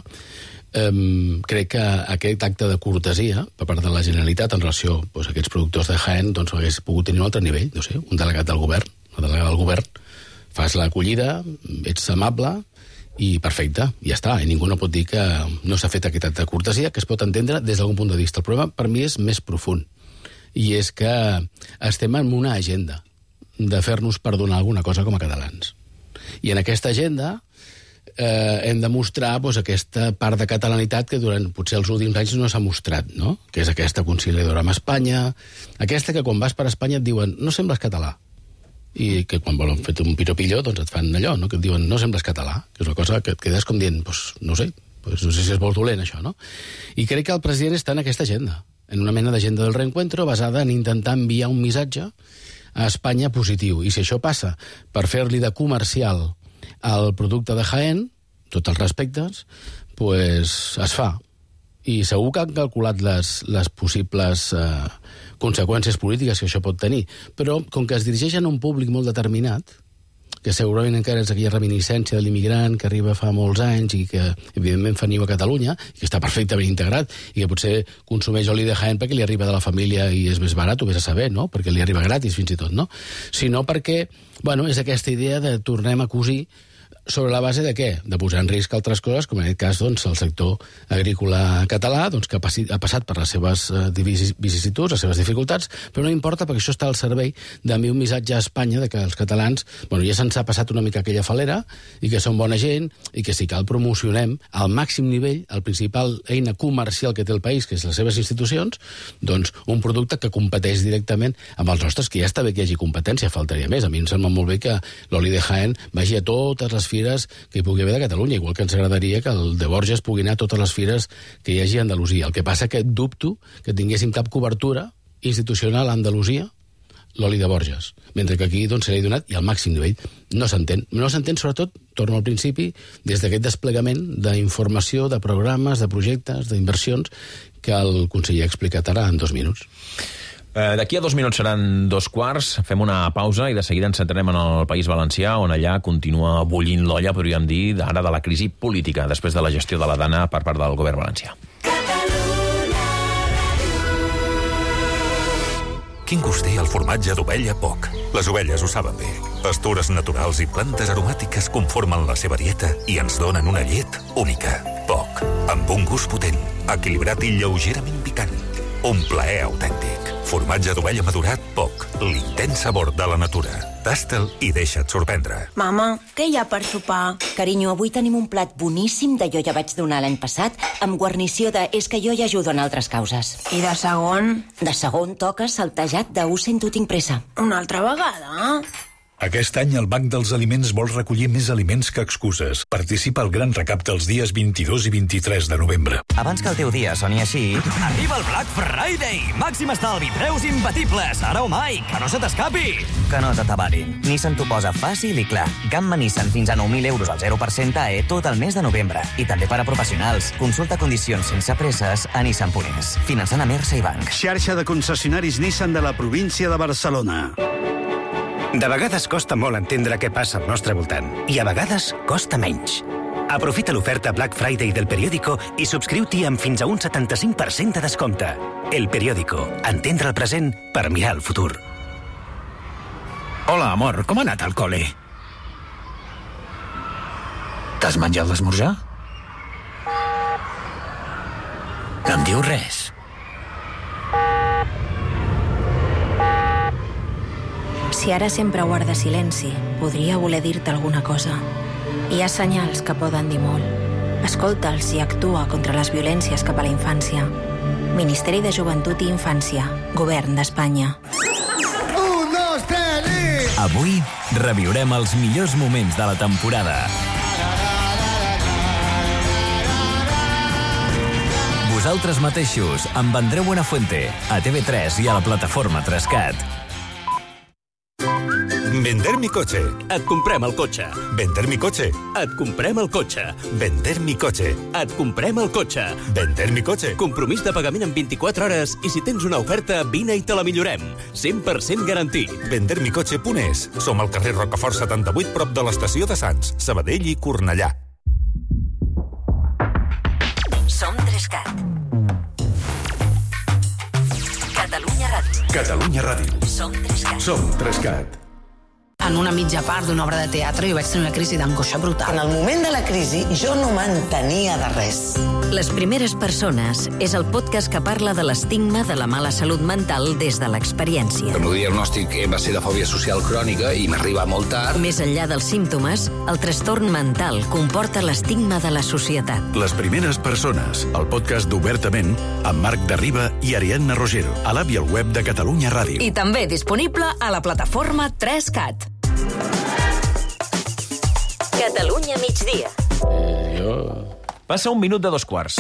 eh, crec que aquest acte de cortesia per part de la Generalitat en relació doncs, a aquests productors de Jaén doncs, hagués pogut tenir un altre nivell, no sé, un delegat del govern, una delegada del govern, fas l'acollida, ets amable i perfecte, ja està, i ningú no pot dir que no s'ha fet aquest acte de cortesia, que es pot entendre des d'algun punt de vista. El problema per mi és més profund, i és que estem en una agenda de fer-nos perdonar alguna cosa com a catalans. I en aquesta agenda eh, hem de mostrar doncs, aquesta part de catalanitat que durant potser els últims anys no s'ha mostrat, no? Que és aquesta conciliadora amb Espanya, aquesta que quan vas per Espanya et diuen no sembles català, i que quan volen fer un piropillo doncs et fan allò, no? Que et diuen no sembles català, que és una cosa que et quedes com dient, doncs, no sé, doncs, no sé si és molt dolent això, no? I crec que el president està en aquesta agenda, en una mena d'agenda del reencuentro basada en intentar enviar un missatge a Espanya positiu. I si això passa per fer-li de comercial al producte de Jaén, tots els respectes, pues es fa. I segur que han calculat les, les possibles eh, conseqüències polítiques que això pot tenir. Però com que es dirigeixen a un públic molt determinat, que segurament encara és aquella reminiscència de l'immigrant que arriba fa molts anys i que, evidentment, fa niu a Catalunya, i que està perfectament integrat, i que potser consumeix oli de Jaén perquè li arriba de la família i és més barat, ho vés a saber, no? Perquè li arriba gratis, fins i tot, no? Sinó perquè, bueno, és aquesta idea de tornem a cosir sobre la base de què? De posar en risc altres coses, com en aquest cas doncs, el sector agrícola català, doncs, que ha passat per les seves eh, vicissituds, les seves dificultats, però no importa perquè això està al servei d'enviar un missatge a Espanya de que els catalans, bueno, ja se'ns ha passat una mica aquella falera i que són bona gent i que si cal promocionem al màxim nivell el principal eina comercial que té el país, que és les seves institucions, doncs un producte que competeix directament amb els nostres, que ja està bé que hi hagi competència, faltaria més. A mi em sembla molt bé que l'oli de Jaén vagi a totes les fires que hi pugui haver de Catalunya, igual que ens agradaria que el de Borges pugui anar a totes les fires que hi hagi a Andalusia. El que passa que dubto que tinguéssim cap cobertura institucional a Andalusia l'oli de Borges, mentre que aquí doncs, se l'ha donat i al màxim nivell. No s'entén. No s'entén sobretot, torno al principi, des d'aquest desplegament d'informació, de programes, de projectes, d'inversions que el conseller ha explicat ara en dos minuts. Eh, D'aquí a dos minuts seran dos quarts, fem una pausa i de seguida ens centrarem en el País Valencià, on allà continua bullint l'olla, podríem dir, ara de la crisi política, després de la gestió de la Dana per part del govern valencià. Quin gust té el formatge d'ovella Poc? Les ovelles ho saben bé. Pastures naturals i plantes aromàtiques conformen la seva dieta i ens donen una llet única. Poc, amb un gust potent, equilibrat i lleugerament picant. Un plaer autèntic. Formatge d'ovella madurat Poc, l'intens sabor de la natura. Tasta'l i deixa't sorprendre. Mama, què hi ha per sopar? Carinyo, avui tenim un plat boníssim de jo ja vaig donar l'any passat, amb guarnició de és que jo ja ajudo en altres causes. I de segon? De segon toca saltejat de ho sento, tinc pressa. Una altra vegada? Aquest any el Banc dels Aliments vol recollir més aliments que excuses. Participa al gran recapte els dies vint-i-dos i vint-i-tres de novembre. Abans que el teu dia soni així... Arriba el Black Friday! Màxim estalvi, preus imbatibles! Ara o mai, que no se t'escapi! Que no t'atabarin. Nissan t'ho posa fàcil i clar. Gamma Nissan fins a nou mil euros al zero per cent A E tot el mes de novembre. I també per a professionals. Consulta condicions sense presses a Nissan punt es. Finançant a Mersa i Banc. Xarxa de concessionaris Nissan de la província de Barcelona. De vegades costa molt entendre què passa al nostre voltant, i a vegades costa menys. Aprofita l'oferta Black Friday del Periódico i subscriu-t'hi amb fins a un setanta-cinc per cent de descompte. El Periódico, entendre el present per mirar el futur. Hola, amor, com ha anat al col·le? T'has menjat l'esmorzar? No em dius res. Si ara sempre guarda silenci, podria voler dir-te alguna cosa. Hi ha senyals que poden dir molt. Escolta'ls i actua contra les violències cap a la infància. Ministeri de Joventut i Infància, Govern d'Espanya. Un, dos, tres i... Avui reviurem els millors moments de la temporada. Vosaltres mateixos, amb Andreu Buenafuente, a T V tres i a la plataforma Trescat. Vender mi coche. Et comprem el cotxe. Vender mi coche. Et comprem el cotxe. Vender mi coche. Et comprem el cotxe. Vender mi coche. Compromís de pagament en vint-i-quatre hores i si tens una oferta, vine i te la millorem. cent per cent garantit. vender mi coche punt es. Som al carrer Rocafort setanta-vuit, prop de l'estació de Sants, Sabadell i Cornellà. Som Trescat. Catalunya Ràdio. Catalunya Ràdio. Som Trescat. Som Trescat. En una mitja part d'una obra de teatre jo vaig tenir una crisi d'angoixa brutal. En el moment de la crisi jo no m'entenia de res. Les primeres persones és el podcast que parla de l'estigma de la mala salut mental des de l'experiència. El meu diagnòstic va ser de fòbia social crònica i m'arriba molt tard. Més enllà dels símptomes, el trastorn mental comporta l'estigma de la societat. Les primeres persones, el podcast d'Obertament, amb Marc Derriba i Ariadna Rogero, a l'app i al web de Catalunya Ràdio. I també disponible a la plataforma Trescat. Catalunya migdia. Passa un minut de dos quarts.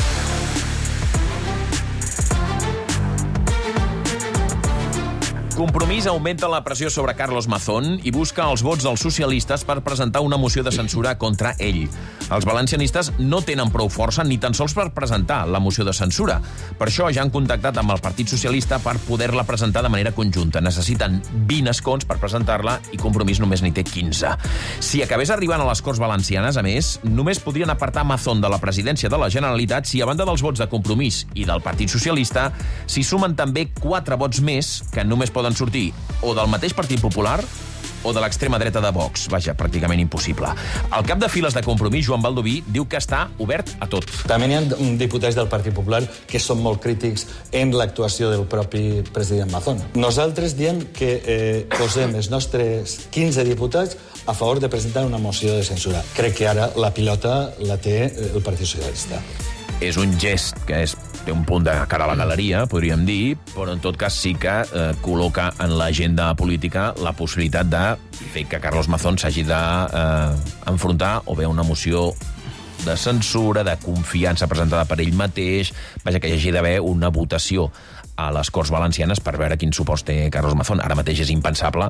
Compromís augmenta la pressió sobre Carlos Mazón i busca els vots dels socialistes per presentar una moció de censura contra ell. Els valencianistes no tenen prou força ni tan sols per presentar la moció de censura. Per això ja han contactat amb el Partit Socialista per poder-la presentar de manera conjunta. Necessiten vint escons per presentar-la i Compromís només n'hi té quinze. Si acabés arribant a les Corts Valencianes, a més, només podrien apartar Mazón de la presidència de la Generalitat si, a banda dels vots de Compromís i del Partit Socialista, s'hi sumen també quatre vots més que només poden sortir o del mateix Partit Popular o de l'extrema dreta de Vox. Vaja, pràcticament impossible. El cap de files de Compromís, Joan Baldoví, diu que està obert a tot. També hi ha diputats del Partit Popular que són molt crítics en l'actuació del propi president Mazón. Nosaltres diem que eh, posem els nostres quinze diputats a favor de presentar una moció de censura. Crec que ara la pilota la té el Partit Socialista. És un gest que és, té un punt de cara a la galeria, podríem dir, però en tot cas sí que eh, col·loca en l'agenda política la possibilitat de fer que Carlos Mazón s'hagi d'enfrontar eh, o bé una moció de censura, de confiança presentada per ell mateix, vaja, que hi hagi d'haver una votació a les Corts Valencianes per veure quin supost té Carlos Mazón. Ara mateix és impensable.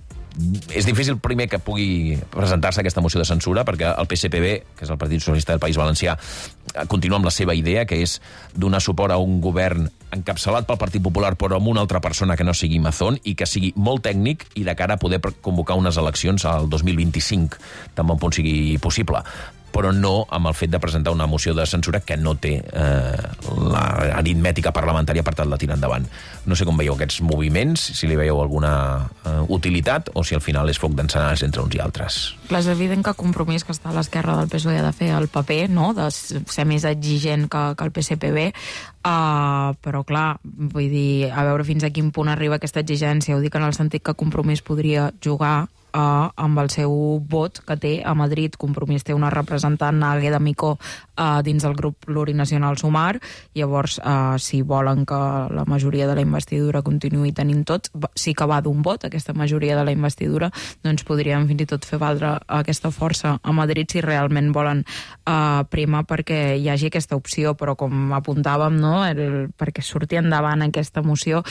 És difícil primer que pugui presentar-se aquesta moció de censura perquè el P S P B, que és el Partit Socialista del País Valencià, continua amb la seva idea, que és donar suport a un govern encapçalat pel Partit Popular però amb una altra persona que no sigui Mazón i que sigui molt tècnic i de cara a poder convocar unes eleccions al dos mil vint-i-cinc, tan bon punt sigui possible, però no amb el fet de presentar una moció de censura que no té eh, l'aritmètica parlamentària per tal de tirar endavant. No sé com veieu aquests moviments, si li veieu alguna eh, utilitat o si al final és foc d'encenalls entre uns i altres. Clar, és evident que Compromís, que està a l'esquerra del P S O E, ha de fer el paper, no?, de ser més exigent que, que el P S P B, uh, però clar, vull dir, a veure fins a quin punt arriba aquesta exigència. Ho dic en el sentit que Compromís podria jugar Uh, amb el seu vot que té a Madrid. Compromís té una representant, Águeda Micó, uh, dins del grup plurinacional Sumar. Llavors, uh, si volen que la majoria de la investidura continuï tenint tots, sí que va d'un vot, aquesta majoria de la investidura, doncs podrien fins i tot fer valdre aquesta força a Madrid si realment volen uh, primar perquè hi hagi aquesta opció, però com apuntàvem, no?, el, perquè surti endavant aquesta moció,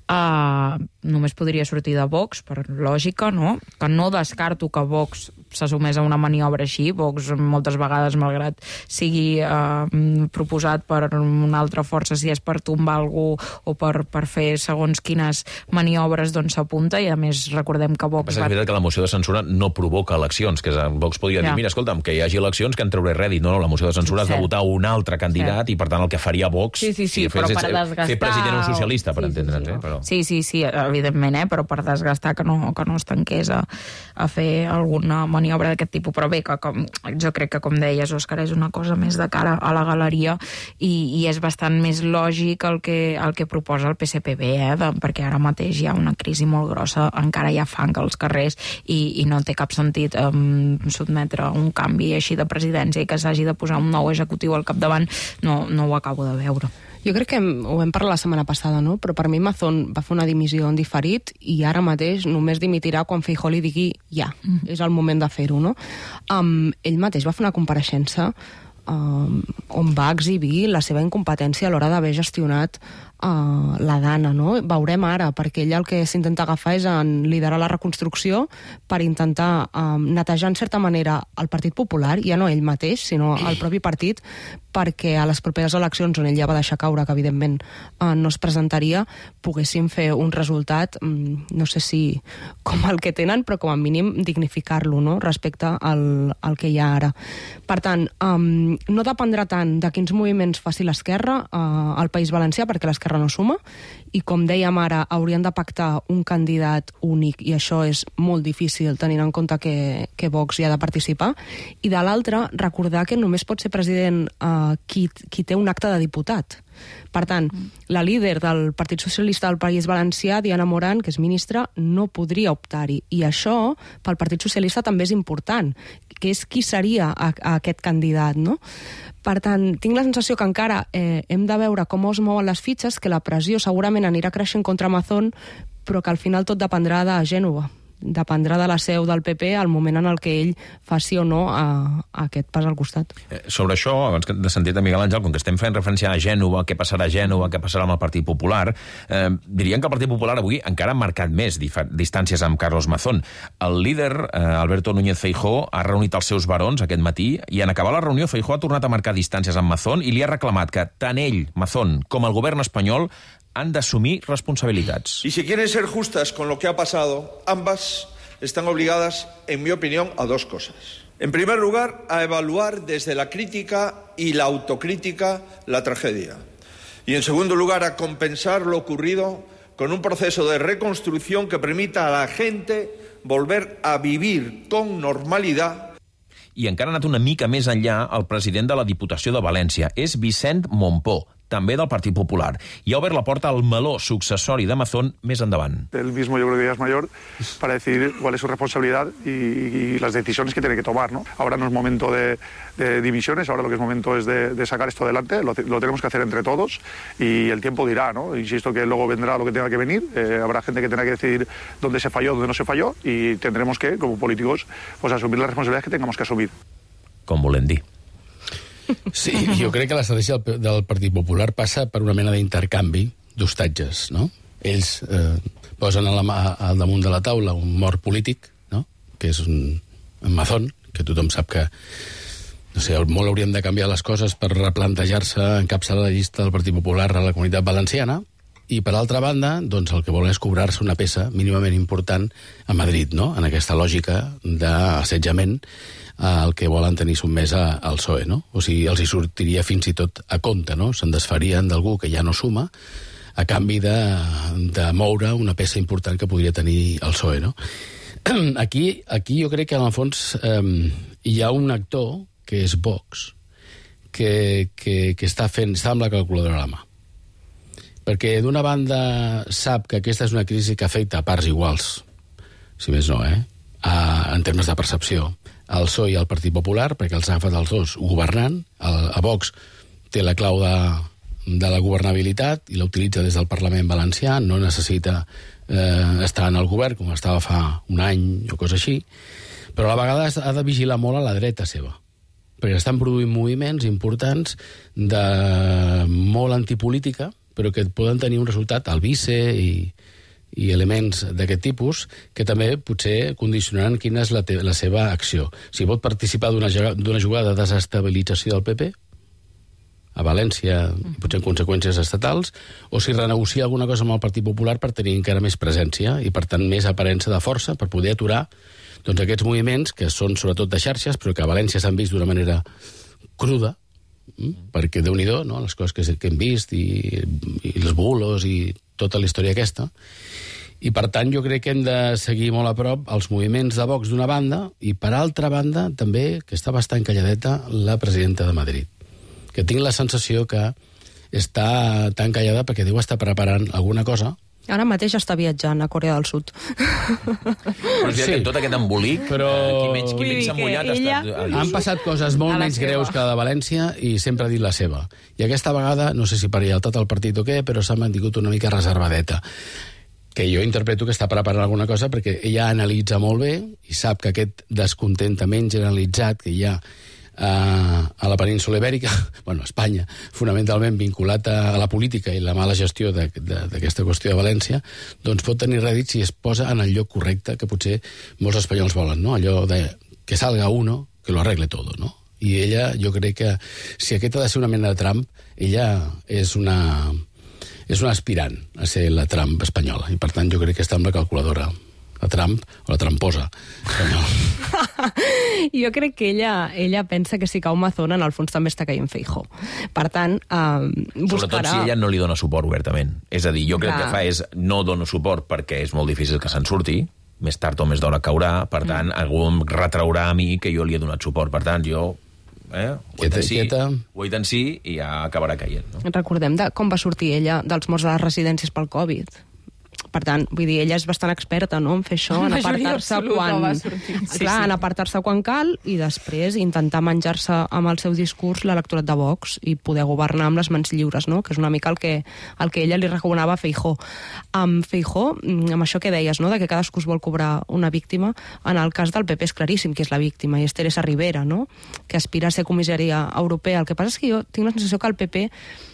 uh, només podria sortir de Vox, per lògica, no?, que no descarto que Vox s'assumés a una maniobra així. Vox moltes vegades, malgrat sigui eh, proposat per una altra força, si és per tombar algú o per, per fer segons quines maniobres, doncs s'apunta, i a més recordem que Vox... És va... veritat que la moció de censura no provoca eleccions, que Vox podria dir, ja. mira, escolta'm, que hi hagi eleccions que en treuré rèdit. No, no, la moció de censura sí, has de votar un altre candidat sí. i per tant el que faria Vox sí, sí, sí, si però fes, per desgastar... fer president un socialista, per sí, entendre'ns. Sí, sí, eh? Però... sí, sí, sí, evidentment, eh? però per desgastar que no, que no es tanqués a, a fer alguna maniobra d'aquest tipus. Però bé, que com, jo crec que, com deies, Òscar, és una cosa més de cara a la galeria i, i és bastant més lògic el que, el que proposa el P S P B, eh? de, perquè ara mateix hi ha una crisi molt grossa, encara hi ha fang als carrers i, i no té cap sentit um, sotmetre un canvi així de presidència i que s'hagi de posar un nou executiu al capdavant, no, no ho acabo de veure. Jo crec que hem, ho hem parlat la setmana passada, no? Però per mi Mazón va fer una dimissió en diferit i ara mateix només dimitirà quan Feijóo li digui ja, mm. és el moment de fer-ho, no? Um, ell mateix va fer una compareixença um, on va exhibir la seva incompetència a l'hora d'haver gestionat uh, la Dana, no? Veurem ara, perquè ell el que s'intenta agafar és en liderar la reconstrucció per intentar um, netejar en certa manera el Partit Popular, ja no ell mateix, sinó el propi partit, perquè a les properes eleccions, on ell ja va deixar caure que evidentment eh, no es presentaria, poguessin fer un resultat, no sé si com el que tenen, però com a mínim dignificar-lo, no?, respecte al, al que hi ha ara. Per tant, um, no dependrà tant de quins moviments faci l'esquerra uh, al País Valencià, perquè l'esquerra no suma, i com dèiem ara, haurien de pactar un candidat únic, i això és molt difícil tenint en compte que, que Vox hi ha de participar, i de l'altre, recordar que només pot ser president eh, qui, qui té un acte de diputat. Per tant, la líder del Partit Socialista del País Valencià, Diana Morant, que és ministra, no podria optar-hi. I això, pel Partit Socialista, també és important, que és qui seria a, a aquest candidat, no? Per tant, tinc la sensació que encara eh, hem de veure com es mouen les fitxes, que la pressió segurament anirà creixent contra Mazón, però que al final tot dependrà de Gènova. Dependrà de la seu del P P al moment en el que ell faci o no a, a aquest pas al costat. Eh, sobre això, abans de sentir a Miguel Àngel, com que estem fent referència a Gènova, què passarà a Gènova, què passarà amb el Partit Popular, eh, dirien que el Partit Popular avui encara ha marcat més distàncies amb Carlos Mazón. El líder, eh, Alberto Núñez Feijóo, ha reunit els seus barons aquest matí i en acabar la reunió Feijóo ha tornat a marcar distàncies amb Mazón i li ha reclamat que tant ell, Mazón, com el govern espanyol han d'assumir responsabilitats. Y si quieren ser justas con lo que ha pasado, ambas están obligadas, en mi opinión, a dos cosas. En primer lugar, a evaluar desde la crítica y la autocrítica la tragedia. Y en segundo lugar, a compensar lo ocurrido con un proceso de reconstrucción que permita a la gente volver a vivir con normalidad. I encara ha anat una mica més enllà el president de la Diputació de València. És Vicent Mompó, també del Partit Popular, i ha obert la porta al meló successori de Mazón més endavant. Él mismo yo creo que ya es mayor para decidir cuál es su responsabilidad y, y las decisiones que tiene que tomar, ¿no? Ahora no es momento de, de divisiones, ahora lo que es momento es de, de sacar esto adelante, lo, lo tenemos que hacer entre todos y el tiempo dirá, ¿no? Insisto que luego vendrá lo que tenga que venir, eh, habrá gente que tenga que decidir dónde se falló, dónde no se falló y tendremos que, como políticos, pues asumir las responsabilidades que tengamos que asumir. Com volem dir. Sí, jo crec que l'estratègia del, del Partit Popular passa per una mena d'intercanvi d'hostatges, no? Ells eh, posen a la, a, al damunt de la taula un mort polític, no?, que és un, un Mazón, que tothom sap que no sé, molt hauríem de canviar les coses per replantejar-se encapçalar la llista del Partit Popular a la Comunitat Valenciana, i per altra banda, doncs el que volen és cobrar-se una peça mínimament important a Madrid, no?, en aquesta lògica d'assetjament el que volen tenir sotmès al P S O E, no? O sigui, els hi sortiria fins i tot a compte, no? Se'n desfarien d'algú que ja no suma a canvi de, de moure una peça important que podria tenir el P S O E, no? Aquí, aquí jo crec que en el fons eh, hi ha un actor que és Vox que, que, que està fent, està amb la calculadora a la mà. Perquè d'una banda sap que aquesta és una crisi que afecta a parts iguals, si més no, eh? A, en termes de percepció, al P S O E i al Partit Popular, perquè els ha agafat els dos governant. El, a Vox té la clau de, de la governabilitat i la utilitza des del Parlament valencià, no necessita eh, estar en el govern com estava fa un any o cosa així, però a la vegada ha de vigilar molt a la dreta seva, perquè estan produint moviments importants de molt antipolítica, però que poden tenir un resultat al vice i i elements d'aquest tipus que també potser condicionaran quina és la, te la seva acció. Si pot participar d'una jugada de desestabilització del P P a València, potser en conseqüències estatals, o si renegocia alguna cosa amb el Partit Popular per tenir encara més presència i, per tant, més aparença de força per poder aturar doncs, aquests moviments que són sobretot de xarxes, però que a València s'han vist d'una manera cruda, perquè Déu-n'hi-do, no?, les coses que, que hem vist i, i els bulos i tota la història aquesta, i per tant jo crec que hem de seguir molt a prop els moviments de Vox d'una banda i per altra banda també, que està bastant calladeta, la presidenta de Madrid, que tinc la sensació que està tan callada perquè deu estar preparant alguna cosa Ara mateix està viatjant a Corea del Sud. Però és sí. que tot aquest embolic, però... qui menys, qui menys s'ha mullat ella... ha estat... Han passat coses molt menys seva. greus que la de València i sempre ha dit la seva. I aquesta vegada, no sé si per lleialtat al partit o què, però s'ha mantingut una mica reservadeta. Que jo interpreto que està preparant alguna cosa perquè ella analitza molt bé i sap que aquest descontentament generalitzat que hi ha a la península Ibèrica, bueno, Espanya, fonamentalment vinculat a la política i la mala gestió d'aquesta qüestió de València, doncs pot tenir rèdit si es posa en el lloc correcte que potser molts espanyols volen, no? Allò de que salga uno, que lo arregle todo, no? I ella, jo crec que si aquest ha de ser una mena de Trump, ella és una, és una aspirant a ser la Trump espanyola, i per tant jo crec que està amb la calculadora. La Trump o la tramposa. Jo crec que ella, ella pensa que si cau Mazón, en el fons també està caient Feijóo. Per tant, eh, buscarà... Sobretot si ella no li dona suport obertament. És a dir, jo crec Clar. que fa és no dono suport perquè és molt difícil que se'n surti, més tard o més d'hora caurà, per tant, mm. algú em retraurà a mi que jo li he donat suport. Per tant, jo... Eh? Wait and see, wait and see i ja acabarà caient. No? Recordem de com va sortir ella dels morts de les residències pel Covid. Per tant, vull dir, ella és bastant experta, no?, en fer això, en apartar-se quan... Sí, Clar, sí. en apartar-se quan cal i després intentar menjar-se amb el seu discurs l'electorat de Vox i poder governar amb les mans lliures, no?, que és una mica el que, el que ella li recomanava a Feijóo. Amb Feijóo, amb això que deies, no?, de que cadascú es vol cobrar una víctima, en el cas del P P és claríssim que és la víctima, i és Teresa Rivera, no?, que aspira a ser comissària europea. El que passa és que jo tinc la sensació que el P P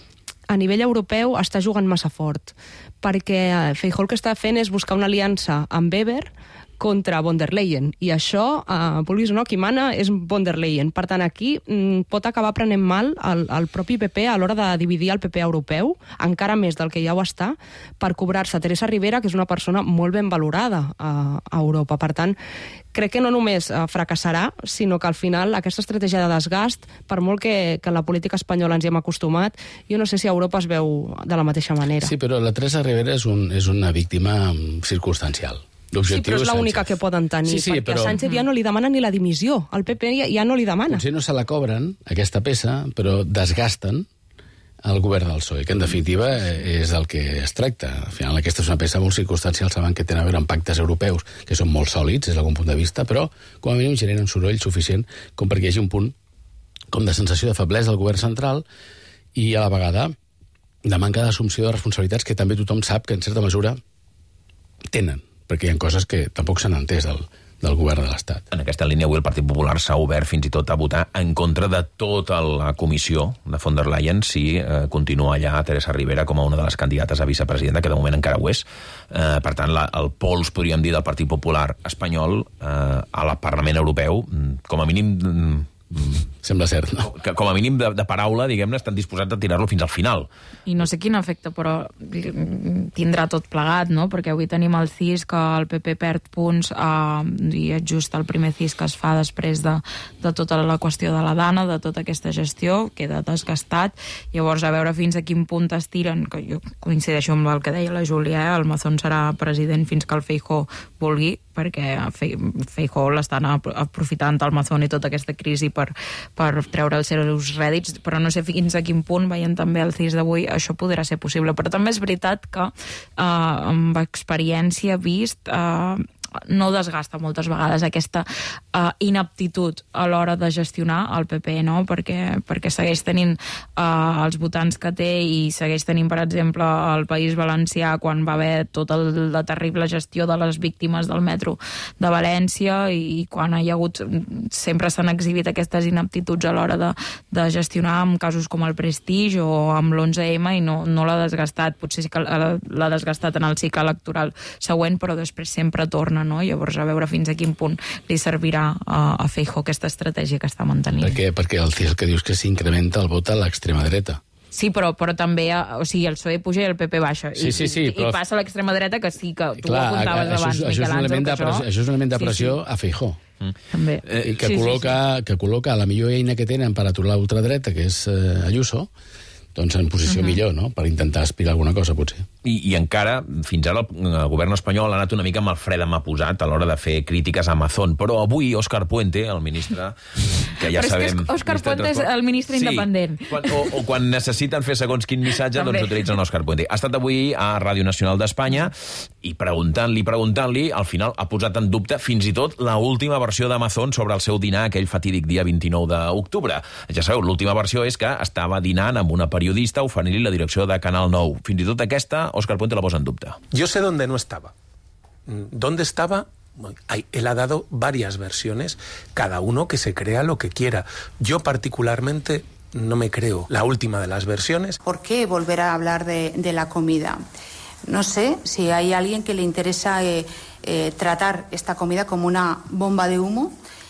a nivell europeu està jugant massa fort, perquè Feijóo el que està fent és buscar una aliança amb Weber contra von der Leyen, i això, eh, vulguis o no, qui mana és von der Leyen. Per tant, aquí mm, pot acabar prenent mal el, el propi P P a l'hora de dividir el P P europeu, encara més del que ja ho està, per cobrar-se Teresa Rivera, que és una persona molt ben valorada a, a Europa. Per tant, crec que no només eh, fracassarà, sinó que al final aquesta estratègia de desgast, per molt que, que en la política espanyola ens hi hem acostumat, jo no sé si a Europa es veu de la mateixa manera. Sí, però la Teresa Rivera és, un, és una víctima circumstancial. Sí, però és l'única que poden tenir, sí, sí, perquè però... a Sánchez ja no li demanen ni la dimissió, el P P ja, ja no li demana. Potser no se la cobren, aquesta peça, però desgasten el govern del P S O E, que en definitiva és el que es tracta. Al final aquesta és una peça molt circumstancial, saben que tenen a veure amb pactes europeus, que són molt sòlids, des d'algun punt de vista, però com a mínim generen soroll suficient com perquè hi hagi un punt com de sensació de feblesa del govern central i a la vegada de manca d'assumpció de responsabilitats que també tothom sap que en certa mesura tenen, perquè hi ha coses que tampoc s'han entès del, del govern de l'Estat. En aquesta línia, avui el Partit Popular s'ha obert fins i tot a votar en contra de tota la comissió de von der Leyen si eh, continua allà Teresa Rivera com a una de les candidates a vicepresidenta, que de moment encara ho és. Eh, per tant, la, el pols, podríem dir, del Partit Popular espanyol eh, a la Parlament Europeu, com a mínim... Mm. Sembla cert, no? Que com a mínim de, de paraula, diguem-ne, estan disposats a tirar-lo fins al final. I no sé quin efecte, però tindrà tot plegat, no? Perquè avui tenim el C I S, que el P P perd punts, eh, i és just el primer C I S que es fa després de, de tota la qüestió de la Dana, de tota aquesta gestió, queda desgastat. Llavors, a veure fins a quin punt es tiren, que jo coincideixo amb el que deia la Júlia, eh? El Mazón serà president fins que el Feijóo vulgui, perquè Feijóo l'estan aprofitant el Mazón i tota aquesta crisi per, per treure els seus rèdits, però no sé fins a quin punt, veient també el C I S d'avui, això podrà ser possible. Però també és veritat que eh, amb experiència vist eh, no desgasta moltes vegades aquesta uh, inaptitud a l'hora de gestionar el P P, no? Perquè, perquè segueix tenint uh, els votants que té i segueix tenint, per exemple, el País Valencià, quan va haver tota la terrible gestió de les víctimes del metro de València, i quan hi ha hagut, sempre s'han exhibit aquestes inaptituds a l'hora de, de gestionar amb casos com el Prestige o amb l'onze ema, i no, no l'ha desgastat. Potser sí que l'ha desgastat en el cicle electoral següent, però després sempre torna, no? Llavors, a veure fins a quin punt li servirà a, a Feijóo aquesta estratègia que està mantenint. Per què? Perquè el C I S el que dius que s'incrementa el vot a l'extrema dreta. Sí, però, però també, o sigui, el P S O E puja i el P P baixa. Sí, sí, sí, I, però... i passa a l'extrema dreta, que sí, que tu Clar, ho apuntaves això, abans, això, Miquel és Àngel, que això... Això és un element de pressió sí, sí. a Feijóo. Mm. També. Eh, que, sí, col·loca, sí, sí. que col·loca la millor eina que tenen per aturar l'ultradreta, que és eh, Ayuso, doncs en posició uh-huh. millor, no?, per intentar aspirar alguna cosa, potser. I, i encara, fins ara, el, el govern espanyol ha anat una mica amb el fre de mà posat a l'hora de fer crítiques a Amazon, però avui Òscar Puente, el ministre, que ja però sabem... Però és que Òscar Puente és el ministre sí, independent. Quan, o, o quan necessiten fer segons quin missatge, doncs utilitzen Òscar Puente. Ha estat avui a Ràdio Nacional d'Espanya i preguntant-li, preguntant-li, al final ha posat en dubte fins i tot la última versió d'Amazon sobre el seu dinar aquell fatídic dia vint-i-nou d'octubre. Ja sabeu, l'última versió és que estava dinant amb una periodista oferint-li la direcció de Canal nou. Fins i tot aquesta, Òscar Puente la posa en dubte. Yo sé dónde no estaba. ¿Dónde estaba? Él ha dado varias versiones, cada uno que se crea lo que quiera. Yo particularmente no me creo la última de las versiones. ¿Por qué volver a hablar de, de la comida? No sé si hay alguien que le interesa eh, eh, tratar esta comida como una bomba de humo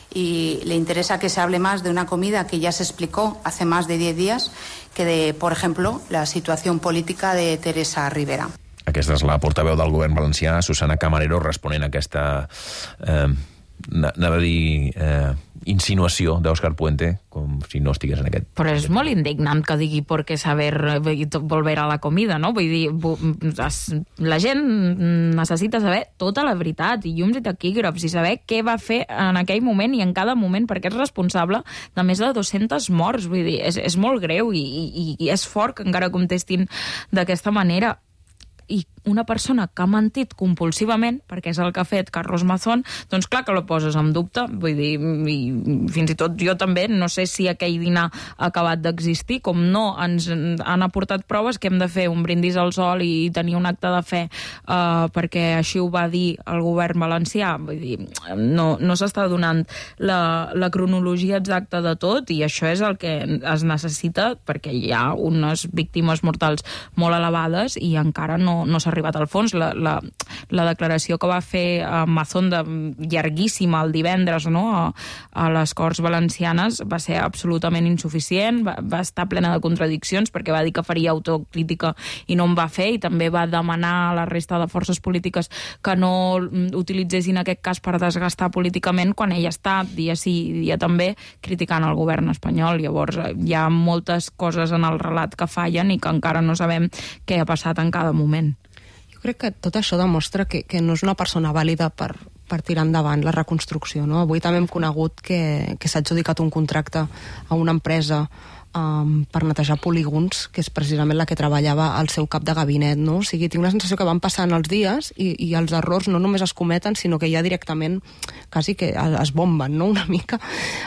y le interesa que se hable más de una comida que ya se explicó hace más de diez días que de, por ejemplo, la situación política de Teresa Rivera. Aquesta és la portaveu del govern valencià, Susana Camarero, responent a aquesta, eh, anava a dir, eh, insinuació d'Òscar Puente, com si no estigués en aquest... Però és molt indignant que digui por qué saber volver a la comida, no? Vull dir, la gent necessita saber tota la veritat, i llums i taquígrafs, i saber què va fer en aquell moment i en cada moment, perquè és responsable de més de dues-centes morts. Vull dir, és, és molt greu i, i, i és fort que encara contestin d'aquesta manera. I una persona que ha mentit compulsivament, perquè és el que ha fet Carlos Mazón, doncs clar que la poses en dubte. Vull dir, i fins i tot jo també no sé si aquell dinar ha acabat d'existir, com no ens han aportat proves que hem de fer un brindis al sol i tenir un acte de fe uh, perquè així ho va dir el govern valencià. Vull dir, no, no s'està donant la, la cronologia exacta de tot, i això és el que es necessita, perquè hi ha unes víctimes mortals molt elevades i encara no, no s'ha arribat al fons. La, la, la declaració que va fer a Mazón de, llarguíssima el divendres, no? a, a les Corts Valencianes va ser absolutament insuficient, va, va estar plena de contradiccions perquè va dir que faria autocrítica i no en va fer, i també va demanar a la resta de forces polítiques que no utilitzessin aquest cas per desgastar políticament, quan ella està dia sí i dia també criticant el govern espanyol. Llavors hi ha moltes coses en el relat que fallen i que encara no sabem què ha passat en cada moment. Jo crec que tot això demostra que, que no és una persona vàlida per, per tirar endavant la reconstrucció, no? Avui també hem conegut que, que s'ha adjudicat un contracte a una empresa um, per netejar polígons, que és precisament la que treballava al seu cap de gabinet, no? O sigui, tinc la sensació que van passant els dies i, i els errors no només es cometen, sinó que ja directament quasi que es bomben, no?, una mica.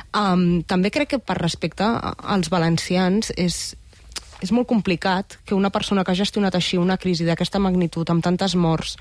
Um, també crec que per respecte als valencians és és molt complicat que una persona que ha gestionat així una crisi d'aquesta magnitud, amb tantes morts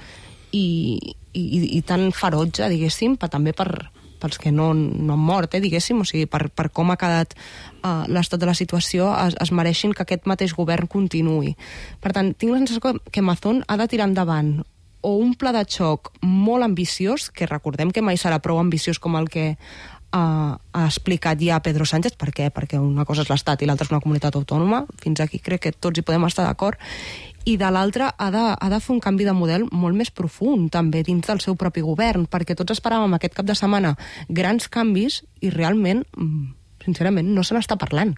i, i, i tan ferotge, diguéssim, però també per, pels que no, no han mort, eh, diguéssim, o sigui, per, per com ha quedat uh, l'estat de la situació, es, es mereixin que aquest mateix govern continuï. Per tant, tinc la sensació que, que Mazón ha de tirar endavant o un pla de xoc molt ambiciós, que recordem que mai serà prou ambiciós com el que Uh, ha explicat ja Pedro Sánchez. Per què? Perquè una cosa és l'Estat i l'altra és una comunitat autònoma. Fins aquí crec que tots hi podem estar d'acord. I de l'altra ha, de, ha de fer un canvi de model molt més profund també dins del seu propi govern, perquè tots esperàvem aquest cap de setmana grans canvis i realment, sincerament, no se n'està parlant.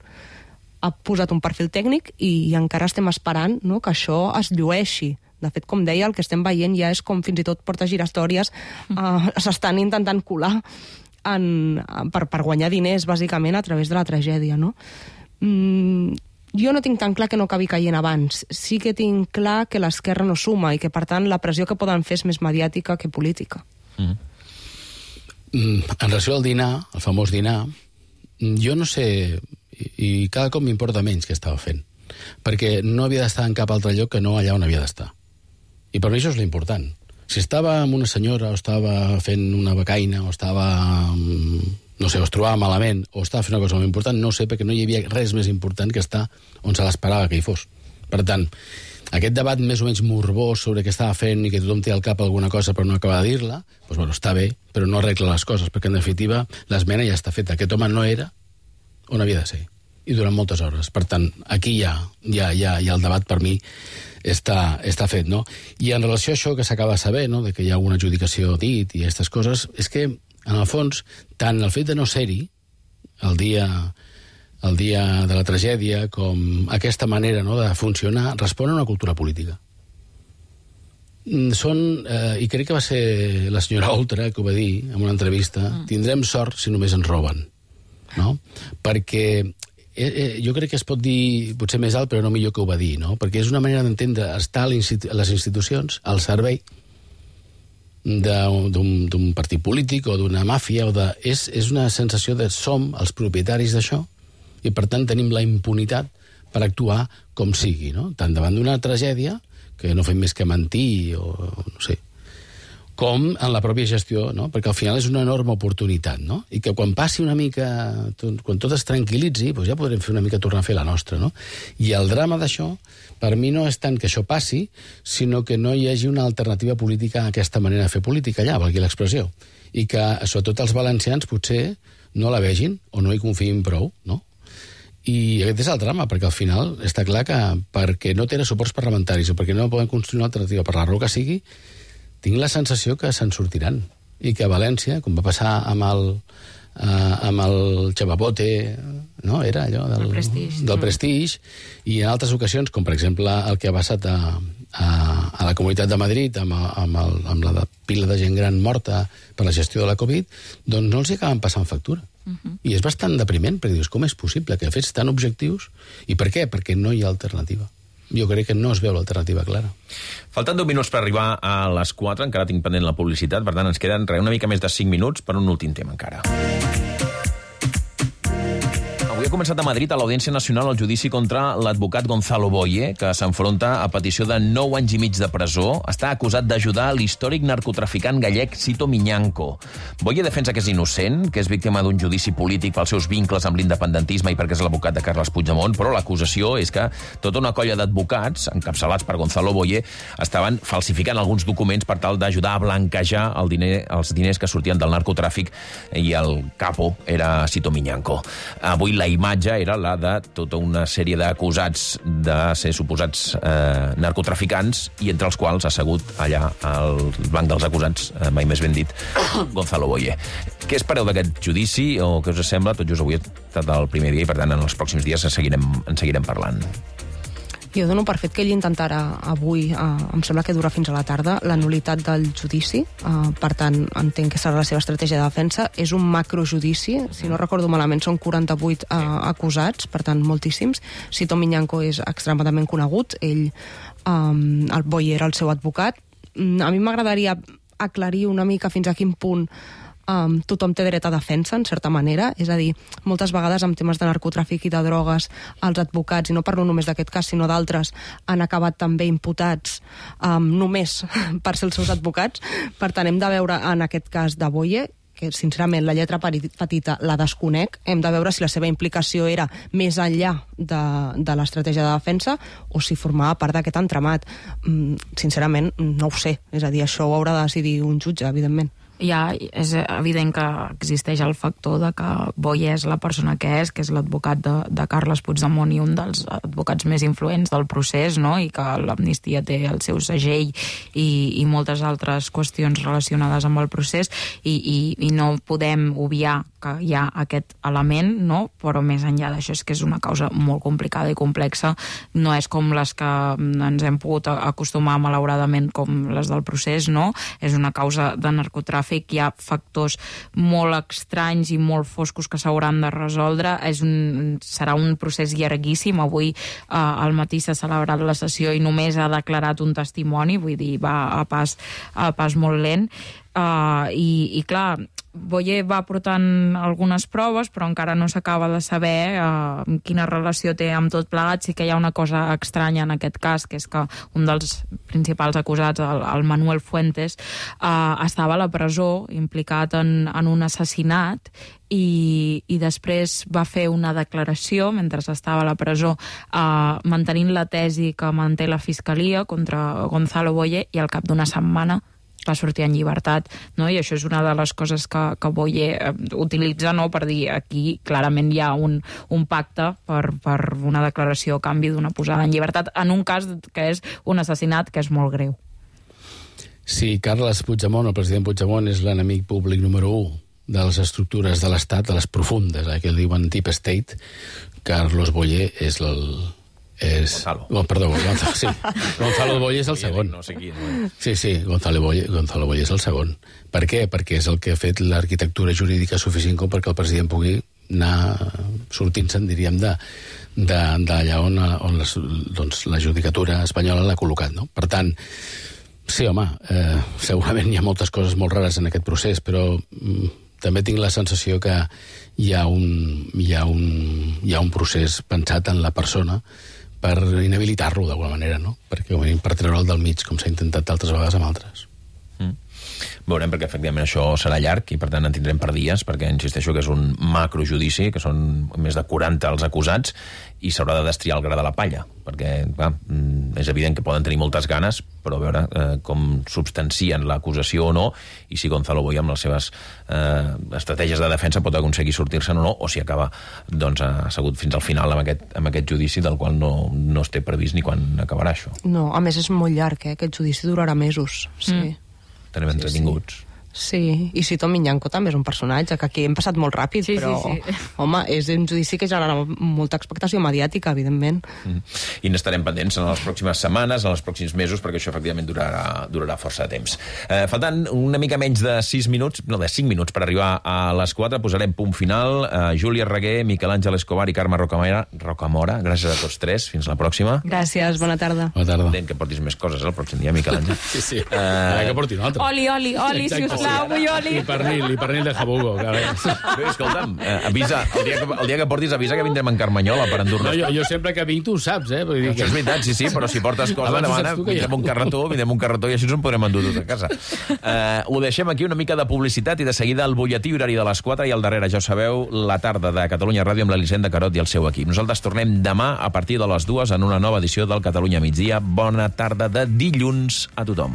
Ha posat un perfil tècnic i encara estem esperant, no?, que això es llueixi. De fet, com deia, el que estem veient ja és com fins i tot portes girastòries uh, s'estan intentant colar En, per, per guanyar diners, bàsicament, a través de la tragèdia, no? Mm, jo no tinc tan clar que no acabi caient abans. Sí que tinc clar que l'esquerra no suma i que, per tant, la pressió que poden fer és més mediàtica que política. Mm. Mm, en relació al dinar, el famós dinar, jo no sé, i, i cada cop m'importa menys què estava fent, perquè no havia d'estar en cap altre lloc que no allà on havia d'estar. I per mi això és l'important. Si estava amb una senyora, o estava fent una becaina, o estava, no sé, o es trobava malament, o estava fent una cosa molt important, no sé, perquè no hi havia res més important que estar on se l'esperava que hi fos. Per tant, aquest debat més o menys morbós sobre què estava fent i que tothom té al cap alguna cosa però no acaba de dir-la, doncs, bueno, està bé, però no arregla les coses, perquè en definitiva l'esmena ja està feta. Aquest home no era on havia de ser, i durant moltes hores. Per tant, aquí ja, ja, ja, ja el debat per mi està, està fet, no? I en relació a això que s'acaba de saber, no?, de que hi ha una adjudicació dit i aquestes coses, és que, en el fons, tant el fet de no ser-hi el dia, el dia de la tragèdia com aquesta manera, no?, de funcionar respon a una cultura política. Són, eh, i crec que va ser la senyora Oltra que ho va dir en una entrevista, mm. tindrem sort si només ens roben, no? Perquè eh, eh, jo crec que es pot dir potser més alt, però no millor que ho va dir, no? Perquè és una manera d'entendre estar a les institucions al servei d'un partit polític o d'una màfia, o de, és, és una sensació de som els propietaris d'això i per tant tenim la impunitat per actuar com sigui, no? Tant davant d'una tragèdia, que no fem més que mentir, o no sé, com en la pròpia gestió, no? Perquè al final és una enorme oportunitat, no? I que quan passi una mica, quan tot es tranquil·litzi, doncs ja podrem fer una mica tornar a fer la nostra, no? I el drama d'això, per mi no és tant que això passi, sinó que no hi hagi una alternativa política a aquesta manera de fer política allà, valgui l'expressió. I que, sobretot els valencians, potser no la vegin o no hi confiïn prou, no? I aquest és el drama, perquè al final està clar que perquè no tenen suports parlamentaris o perquè no poden construir una alternativa per la raó que sigui, tinc la sensació que se'n sortiran. I que a València, com va passar amb el, uh, amb el Xavapote, no? Era allò del, el Prestige, del Prestige, i en altres ocasions, com per exemple el que ha passat a, a, a la Comunitat de Madrid amb, amb, el, amb la de pila de gent gran morta per la gestió de la Covid, doncs no els hi acaben passant factura. Uh-huh. I és bastant depriment, perquè dius, com és possible que fets tan objectius? I per què? Perquè no hi ha alternativa. Jo crec que no es veu l'alternativa clara. Falten deu minuts per arribar a les quatre, encara tinc pendent la publicitat, per tant ens queden una mica més de cinc minuts per un últim tema encara. Avui ha començat a Madrid, a l'Audiència Nacional, el judici contra l'advocat Gonzalo Boye, que s'enfronta a petició de nou anys i mig de presó. Està acusat d'ajudar l'històric narcotraficant gallec Sito Miñanco. Boye defensa que és innocent, que és víctima d'un judici polític pels seus vincles amb l'independentisme i perquè és l'advocat de Carles Puigdemont, però l'acusació és que tota una colla d'advocats, encapçalats per Gonzalo Boye, estaven falsificant alguns documents per tal d'ajudar a blanquejar el diner, els diners que sortien del narcotràfic, i el capo era Sito Miñanco. Avui la imatge era la de tota una sèrie d'acusats de ser suposats eh, narcotraficants, i entre els quals ha assegut allà al banc dels acusats, eh, mai més ben dit, Gonzalo Boye. Què espereu d'aquest judici, o què us sembla? Tot just avui ha estat el primer dia i per tant en els pròxims dies en seguirem, en seguirem parlant. Jo dono per fet que ell intentarà avui, eh, em sembla que dura fins a la tarda, la nul·litat del judici, eh, per tant entenc que serà la seva estratègia de defensa. És un macrojudici, si no recordo malament són quaranta-vuit eh, acusats, per tant moltíssims. Sito Miñanco és extremadament conegut, ell, eh, el Boye era el seu advocat. A mi m'agradaria aclarir una mica fins a quin punt Um, tothom té dret a defensa, en certa manera, és a dir, moltes vegades amb temes de narcotràfic i de drogues els advocats, i no parlo només d'aquest cas sinó d'altres, han acabat també imputats um, només per ser els seus advocats. Per tant, hem de veure en aquest cas de Boye, que sincerament la lletra petita la desconec, hem de veure si la seva implicació era més enllà de, de l'estratègia de defensa o si formava part d'aquest entramat. Mm, sincerament, no ho sé, és a dir, això ho haurà de decidir un jutge, evidentment. Ja és evident que existeix el factor de que Boye és la persona que és, que és l'advocat de, de Carles Puigdemont i un dels advocats més influents del procés, no? I que l'amnistia té el seu segell i, i moltes altres qüestions relacionades amb el procés, i, i, i no podem obviar que hi ha aquest element, no? Però més enllà d'això és que és una causa molt complicada i complexa, no és com les que ens hem pogut acostumar malauradament com les del procés, no? És una causa de narcotràfic, hi ha factors molt estranys i molt foscos que s'hauran de resoldre. És un, serà un procés llarguíssim. Avui eh, al matí s'ha celebrat la sessió i només ha declarat un testimoni, vull dir, va a pas, a pas molt lent. Uh, i, i clar, Boye va portant algunes proves, però encara no s'acaba de saber uh, quina relació té amb tot plegat. Sí que hi ha una cosa estranya en aquest cas, que és que un dels principals acusats, el, el Manuel Fuentes, uh, estava a la presó implicat en, en un assassinat, i, i després va fer una declaració mentre estava a la presó, uh, mantenint la tesi que manté la Fiscalia contra Gonzalo Boye, i al cap d'una setmana va sortir en llibertat, no? I això és una de les coses que, que Boye eh, utilitza, no? Per dir, aquí clarament hi ha un, un pacte per, per una declaració a canvi d'una posada en llibertat, en un cas que és un assassinat que és molt greu. Sí, Carles Puigdemont, el president Puigdemont, és l'enemic públic número u de les estructures de l'Estat, de les profundes, eh, que diuen Deep State. Carlos Boye és el, És... Gonzalo. Oh, perdó, Gonzalo, sí. Gonzalo Boye és el segon. No sé qui. No. Sí, sí, Gonzalo Boye, Gonzalo Boye és el segon. Per què? Perquè és el que ha fet l'arquitectura jurídica suficient com perquè el president pugui anar sortint-se'n, diríem, de d'allà on, on les, doncs, la judicatura espanyola l'ha col·locat, no? Per tant, sí, home, eh, segurament hi ha moltes coses molt rares en aquest procés, però mm, també tinc la sensació que hi ha un, hi ha un, hi ha un procés pensat en la persona per inhabilitar-lo d'alguna manera, no? Perquè, com a mínim, per treure'l del mig, com s'ha intentat altres vegades amb altres. Mm. Veurem, perquè efectivament això serà llarg i per tant en tindrem per dies, perquè insisteixo que és un macrojudici, que són més de quaranta els acusats i s'haurà de destriar el gra de la palla, perquè clar, és evident que poden tenir moltes ganes, però a veure eh, com substancien l'acusació o no, i si Gonzalo Boye amb les seves eh, estratègies de defensa pot aconseguir sortir-se'n o no, o si acaba doncs, assegut fins al final amb aquest, amb aquest judici del qual no, no es té previst ni quan acabarà això. No, a més és molt llarg, eh? Aquest judici durarà mesos, sí. Mm. Tenim entretinguts. Sí, sí. Sí, i Sito Miñanco també és un personatge que aquí hem passat molt ràpid, sí, però, sí, sí. home, és un judici que genera molta expectació mediàtica, evidentment. Mm. I n'estarem pendents en les pròximes setmanes, en els pròxims mesos, perquè això efectivament durarà, durarà força de temps. Eh, faltant una mica menys de sis minuts, no, de cinc minuts per arribar a les quatre, posarem punt final. Eh, Júlia Reguer, Miquel Àngel Escobar i Carme Rocamora, Rocamora, gràcies a tots tres. Fins la pròxima. Gràcies, bona tarda. Bona tarda. Entenc que portis més coses el pròxim dia, Miquel Àngel. Sí, sí. Eh... Ara que porti un altre. Oli, oli, oli, si us plau, vull oli. I pernil, i pernil de jabugo. Bé, escolta'm, eh, avisa, el dia, que, el dia que portis avisa que vindrem en Carmanyola per endur-nos. No, jo, jo sempre que vinc tu ho saps, eh? Vull dir que... Això és veritat, sí, sí, però si portes cosa, demana, vindrem un carretó, vindrem un carretó i així ens en podrem endur tot a casa. Eh, ho deixem aquí, una mica de publicitat i de seguida el butlletí horari de les quatre i al darrere, ja ho sabeu, la tarda de Catalunya Ràdio amb l'Elisenda Carot i el seu equip. Nosaltres tornem demà a partir de les dues en una nova edició del Catalunya Migdia. Bona tarda de dilluns a tothom.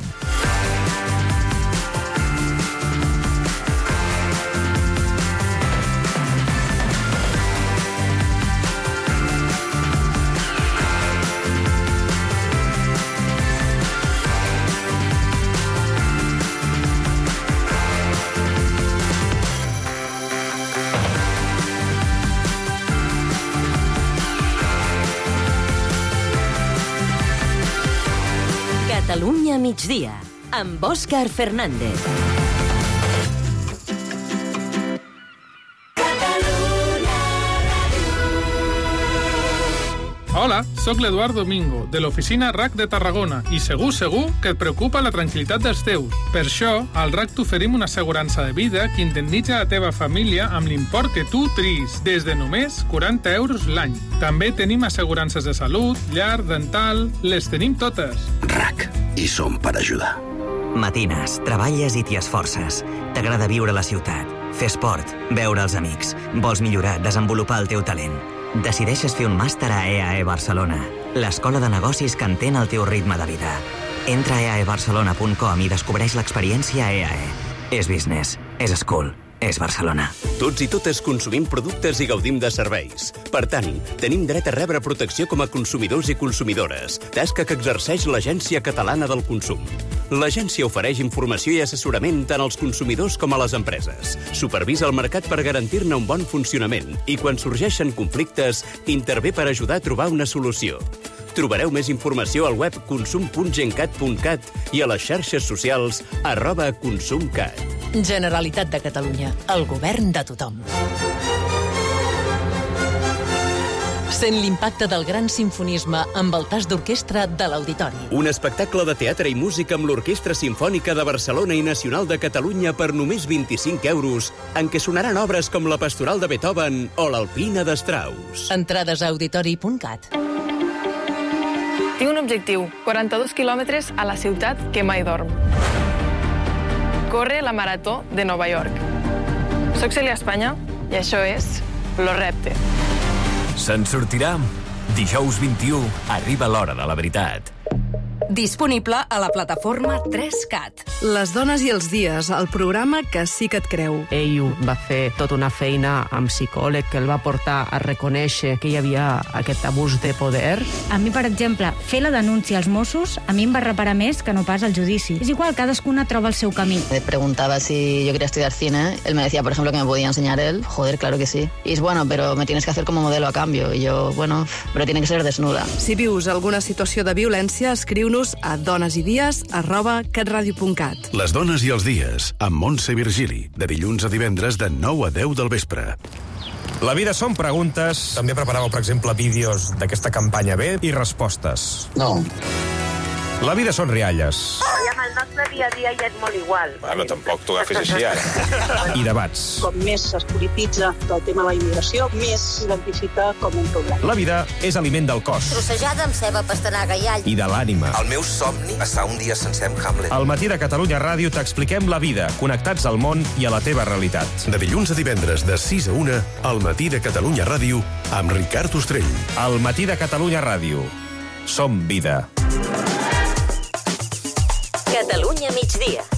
Catalunya migdia, amb Òscar Fernández. Hola, sóc l'Eduard Domingo, de l'oficina R A C de Tarragona, i segur, segur que et preocupa la tranquil·litat dels teus. Per això, al R A C t'oferim una assegurança de vida que indemnitza la teva família amb l'import que tu triïs, des de només quaranta euros l'any. També tenim assegurances de salut, llar, dental, les tenim totes. R A C, i som per ajudar. Matines, treballes i t'hi esforces. T'agrada viure a la ciutat, fer esport, veure els amics. Vols millorar, desenvolupar el teu talent. Decideixes fer un màster a E A E Barcelona, l'escola de negocis que entén el teu ritme de vida. Entra a e a e barcelona punt com i descobreix l'experiència E A E. És business, és school, és Barcelona. Tots i totes consumim productes i gaudim de serveis. Per tant, tenim dret a rebre protecció com a consumidors i consumidores, tasca que exerceix l'Agència Catalana del Consum. L'agència ofereix informació i assessorament tant als consumidors com a les empreses. Supervisa el mercat per garantir-ne un bon funcionament i, quan sorgeixen conflictes, intervé per ajudar a trobar una solució. Trobareu més informació al web consum punt gencat punt cat i a les xarxes socials arroba consumcat. Generalitat de Catalunya, el govern de tothom. Sent l'impacte del gran simfonisme amb el tas d'orquestra de l'Auditori. Un espectacle de teatre i música amb l'Orquestra Simfònica de Barcelona i Nacional de Catalunya per només vint-i-cinc euros, en què sonaran obres com la Pastoral de Beethoven o l'Alpina de Strauss. Entrades a auditori punt cat. Tinc un objectiu, quaranta-dos quilòmetres a la ciutat que mai dorm. Corre la Marató de Nova York. Soc Cèlia Espanya i això és Lo Repte. Se'n sortirà? Dijous vint-i-u arriba l'hora de la veritat. Disponible a la plataforma tres cat. Les dones i els dies, el programa que sí que et creu. Ell va fer tota una feina amb psicòleg que el va portar a reconèixer que hi havia aquest abús de poder. A mi, per exemple, fer la denúncia als Mossos a mi em va reparar més que no pas el judici. És igual, cadascuna troba el seu camí. Me preguntaba si yo quería estudiar cine. Él me decía, por ejemplo, que me podía enseñar él. Joder, claro que sí. Y es bueno, pero me tienes que hacer como modelo a cambio. Y yo, bueno, pero tiene que ser desnuda. Si vius alguna situació de violència, escriu-nos a donesidies arroba catradio punt cat. Les dones i els dies, amb Montse Virgili, de dilluns a divendres de nou a deu del vespre. La vida són preguntes. També preparàveu, per exemple, vídeos d'aquesta campanya B i respostes. No. La vida són rialles. Oh, i amb el nostre dia a dia ja és molt igual. Bueno, tampoc t'ho agafis així, ara. I debats. Com més es polititza el tema de la immigració, més s'identifica com un problema. La vida és aliment del cos. Trossejada amb ceba, pastanaga i all. I de l'ànima. El meu somni, passar un dia sencer amb Hamlet. Al matí de Catalunya Ràdio t'expliquem la vida, connectats al món i a la teva realitat. De dilluns a divendres, de sis a una, al matí de Catalunya Ràdio, amb Ricard Ostrell. Al matí de Catalunya Ràdio. Som vida. Catalunya migdia.